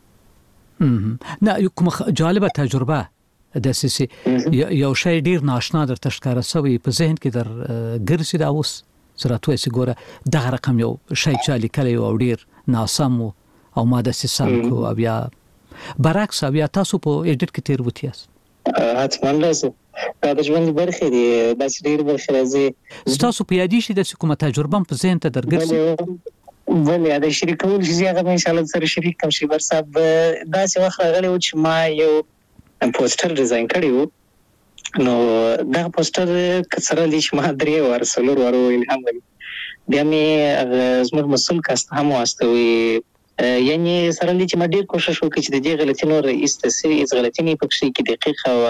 نه کوم جالبه تجربه د سیسي یو شی ډیر ناشنا در تشکاره سوی په ذهن کې در ګرځي دا اوس سره توې سګوره دغه رقم یو شی چې لیکلی او ډیر ناسم او ماده سیسم کو بیا برعکس بیا تاسو په ایډیټ کې تیر وتیاس حتما لازم دا د ژوند برخه دی دا چې ډیر برخه راځي تاسو په یادی شي د کومه تجربه په ذهن ته درګرځي ولې دا شریکول چې هغه ان شاء الله سره شریک کوم شي بر صاحب دا څه وخت راغلی و چې ما یو پوسټر ډیزاین کړی و نو دا پوسټر کسره لیش ما درې ورسلور ورو الهام دی بیا مې زموږ مسؤل کاست هم واستوي یعنی سره لیش ما ډیر کوشش وکړ چې د دې غلطینو رئیس تسری از غلطینې پکې کې دقیق او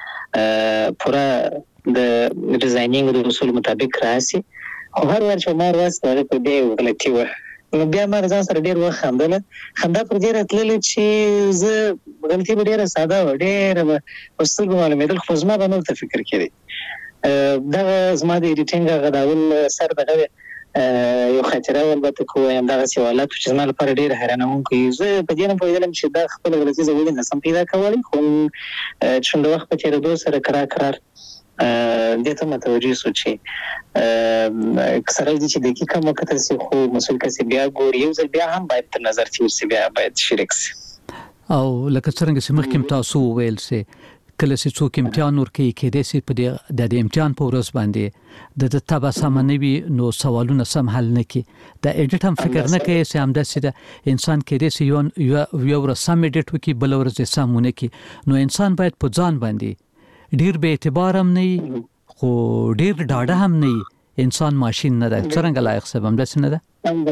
پورا د ډیزاینینګ د اصول مطابق راسي خو هر ور چې ما راځه په دې غلطي و نو بیا ما ځان سره ډیر وخت خندل خندا پر دې راتلل چې زه غلطي به ډیره ساده و ډیره وستل معلومات خو زما به نو ته فکر کړی دا زما د ایډیټینګ غداول سر دغه یو خاطره ولبته کوم دا سوالات چې زما لپاره ډیره حیرانونکې زه په دې نه پوهیدم چې دا خپل غلطي زویل نه سم پیدا کولی خو چې د وخت په تیریدو سره قرار دته متوجي سوچي کسره دي چې دقیقه مکتل سي خو مسول کسي بیا ګور یو ځل بیا هم باید تر نظر تیر بیا باید شریک سي او لکه څنګه چې مخکې تاسو ویل سي کله چې څوک امتحان ورکوي کې د سي په د امتحان په ورځ باندې د تبع سمنوي نو سوالونه سم حل نه کی د ایډیټ هم فکر نه کوي چې هم د انسان کې د سي یو رسم ایډیټ وکي بل ورځ سمونه کی نو انسان باید په ځان باندې ډیر به اعتبار هم نه خو ډیر ډاډه هم نه انسان ماشين نه ده څنګه لایق سبب هم داسې نه ده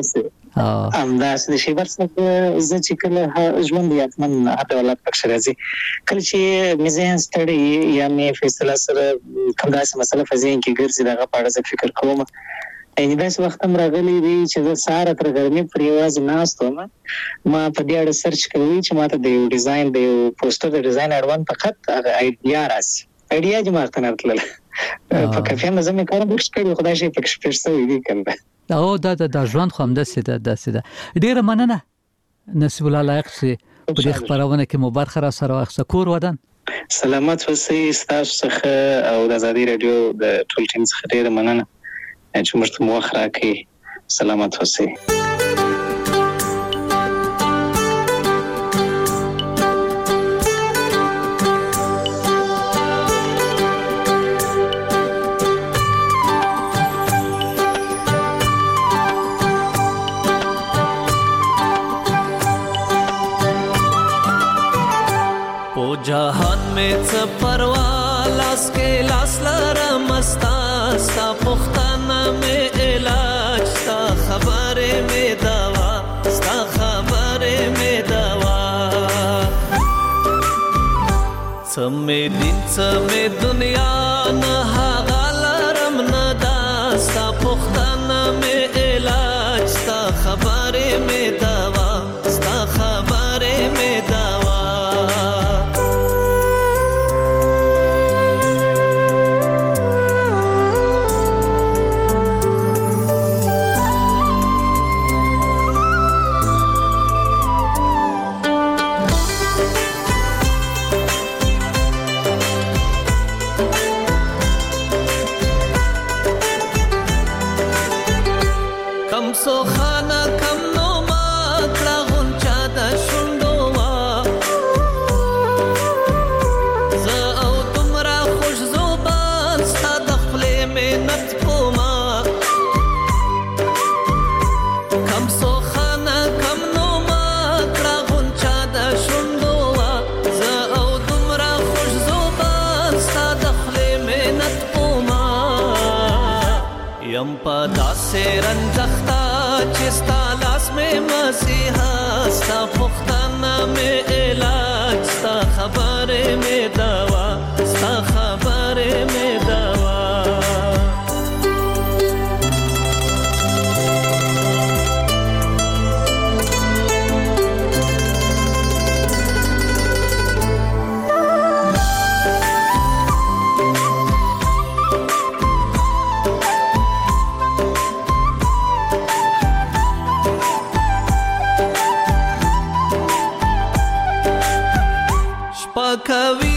هم داسې شي ورڅخه زه چې کله ژوند یاتمن هغه ولادت پکښ راځي کله چې مزه ستړي یا مې فیصله سره کوم داسې مسله فزین کې ګرځي دغه په اړه فکر کوم یعنی داسې وخت هم راغلی دی چې زه ساره تر ګرمۍ پرې یوازې ناست وم ما په دې اړه سرچ کوي چې ماته د یو ډیزاین د یو پوسټر د ډیزاین اړوند فقط هغه آیډیا راسي اړیا چې ما ته نرتل په کافي هم زمې کار وکړ چې خدای شي پکښ پېښوي دي کنه او دا ژوند خو هم داسې ده ډیره مننه نصیب الله لایق سي په دې خبرونه کې مبارک را سره واخصه کور ودان سلامت اوسئ تاسو څخه او د آزادي رادیو د ټول ټیم څخه ډیره مننه چې موږ ته وخت راکړي سلامت اوسئ जहान में परवा लास के लास लरमस्ता सा पुख्ताना में इलाज सा खबरे में दवा सा खबरे में दवा समय दिन समय दुनिया न हागलरम न दास्ता पुख्ताना में इलाज सा खबरे में दवा सा खबरे में दवा ستا پختانه مې علاج ستا خبره مې دوا ستا خبره مې دوا Kavī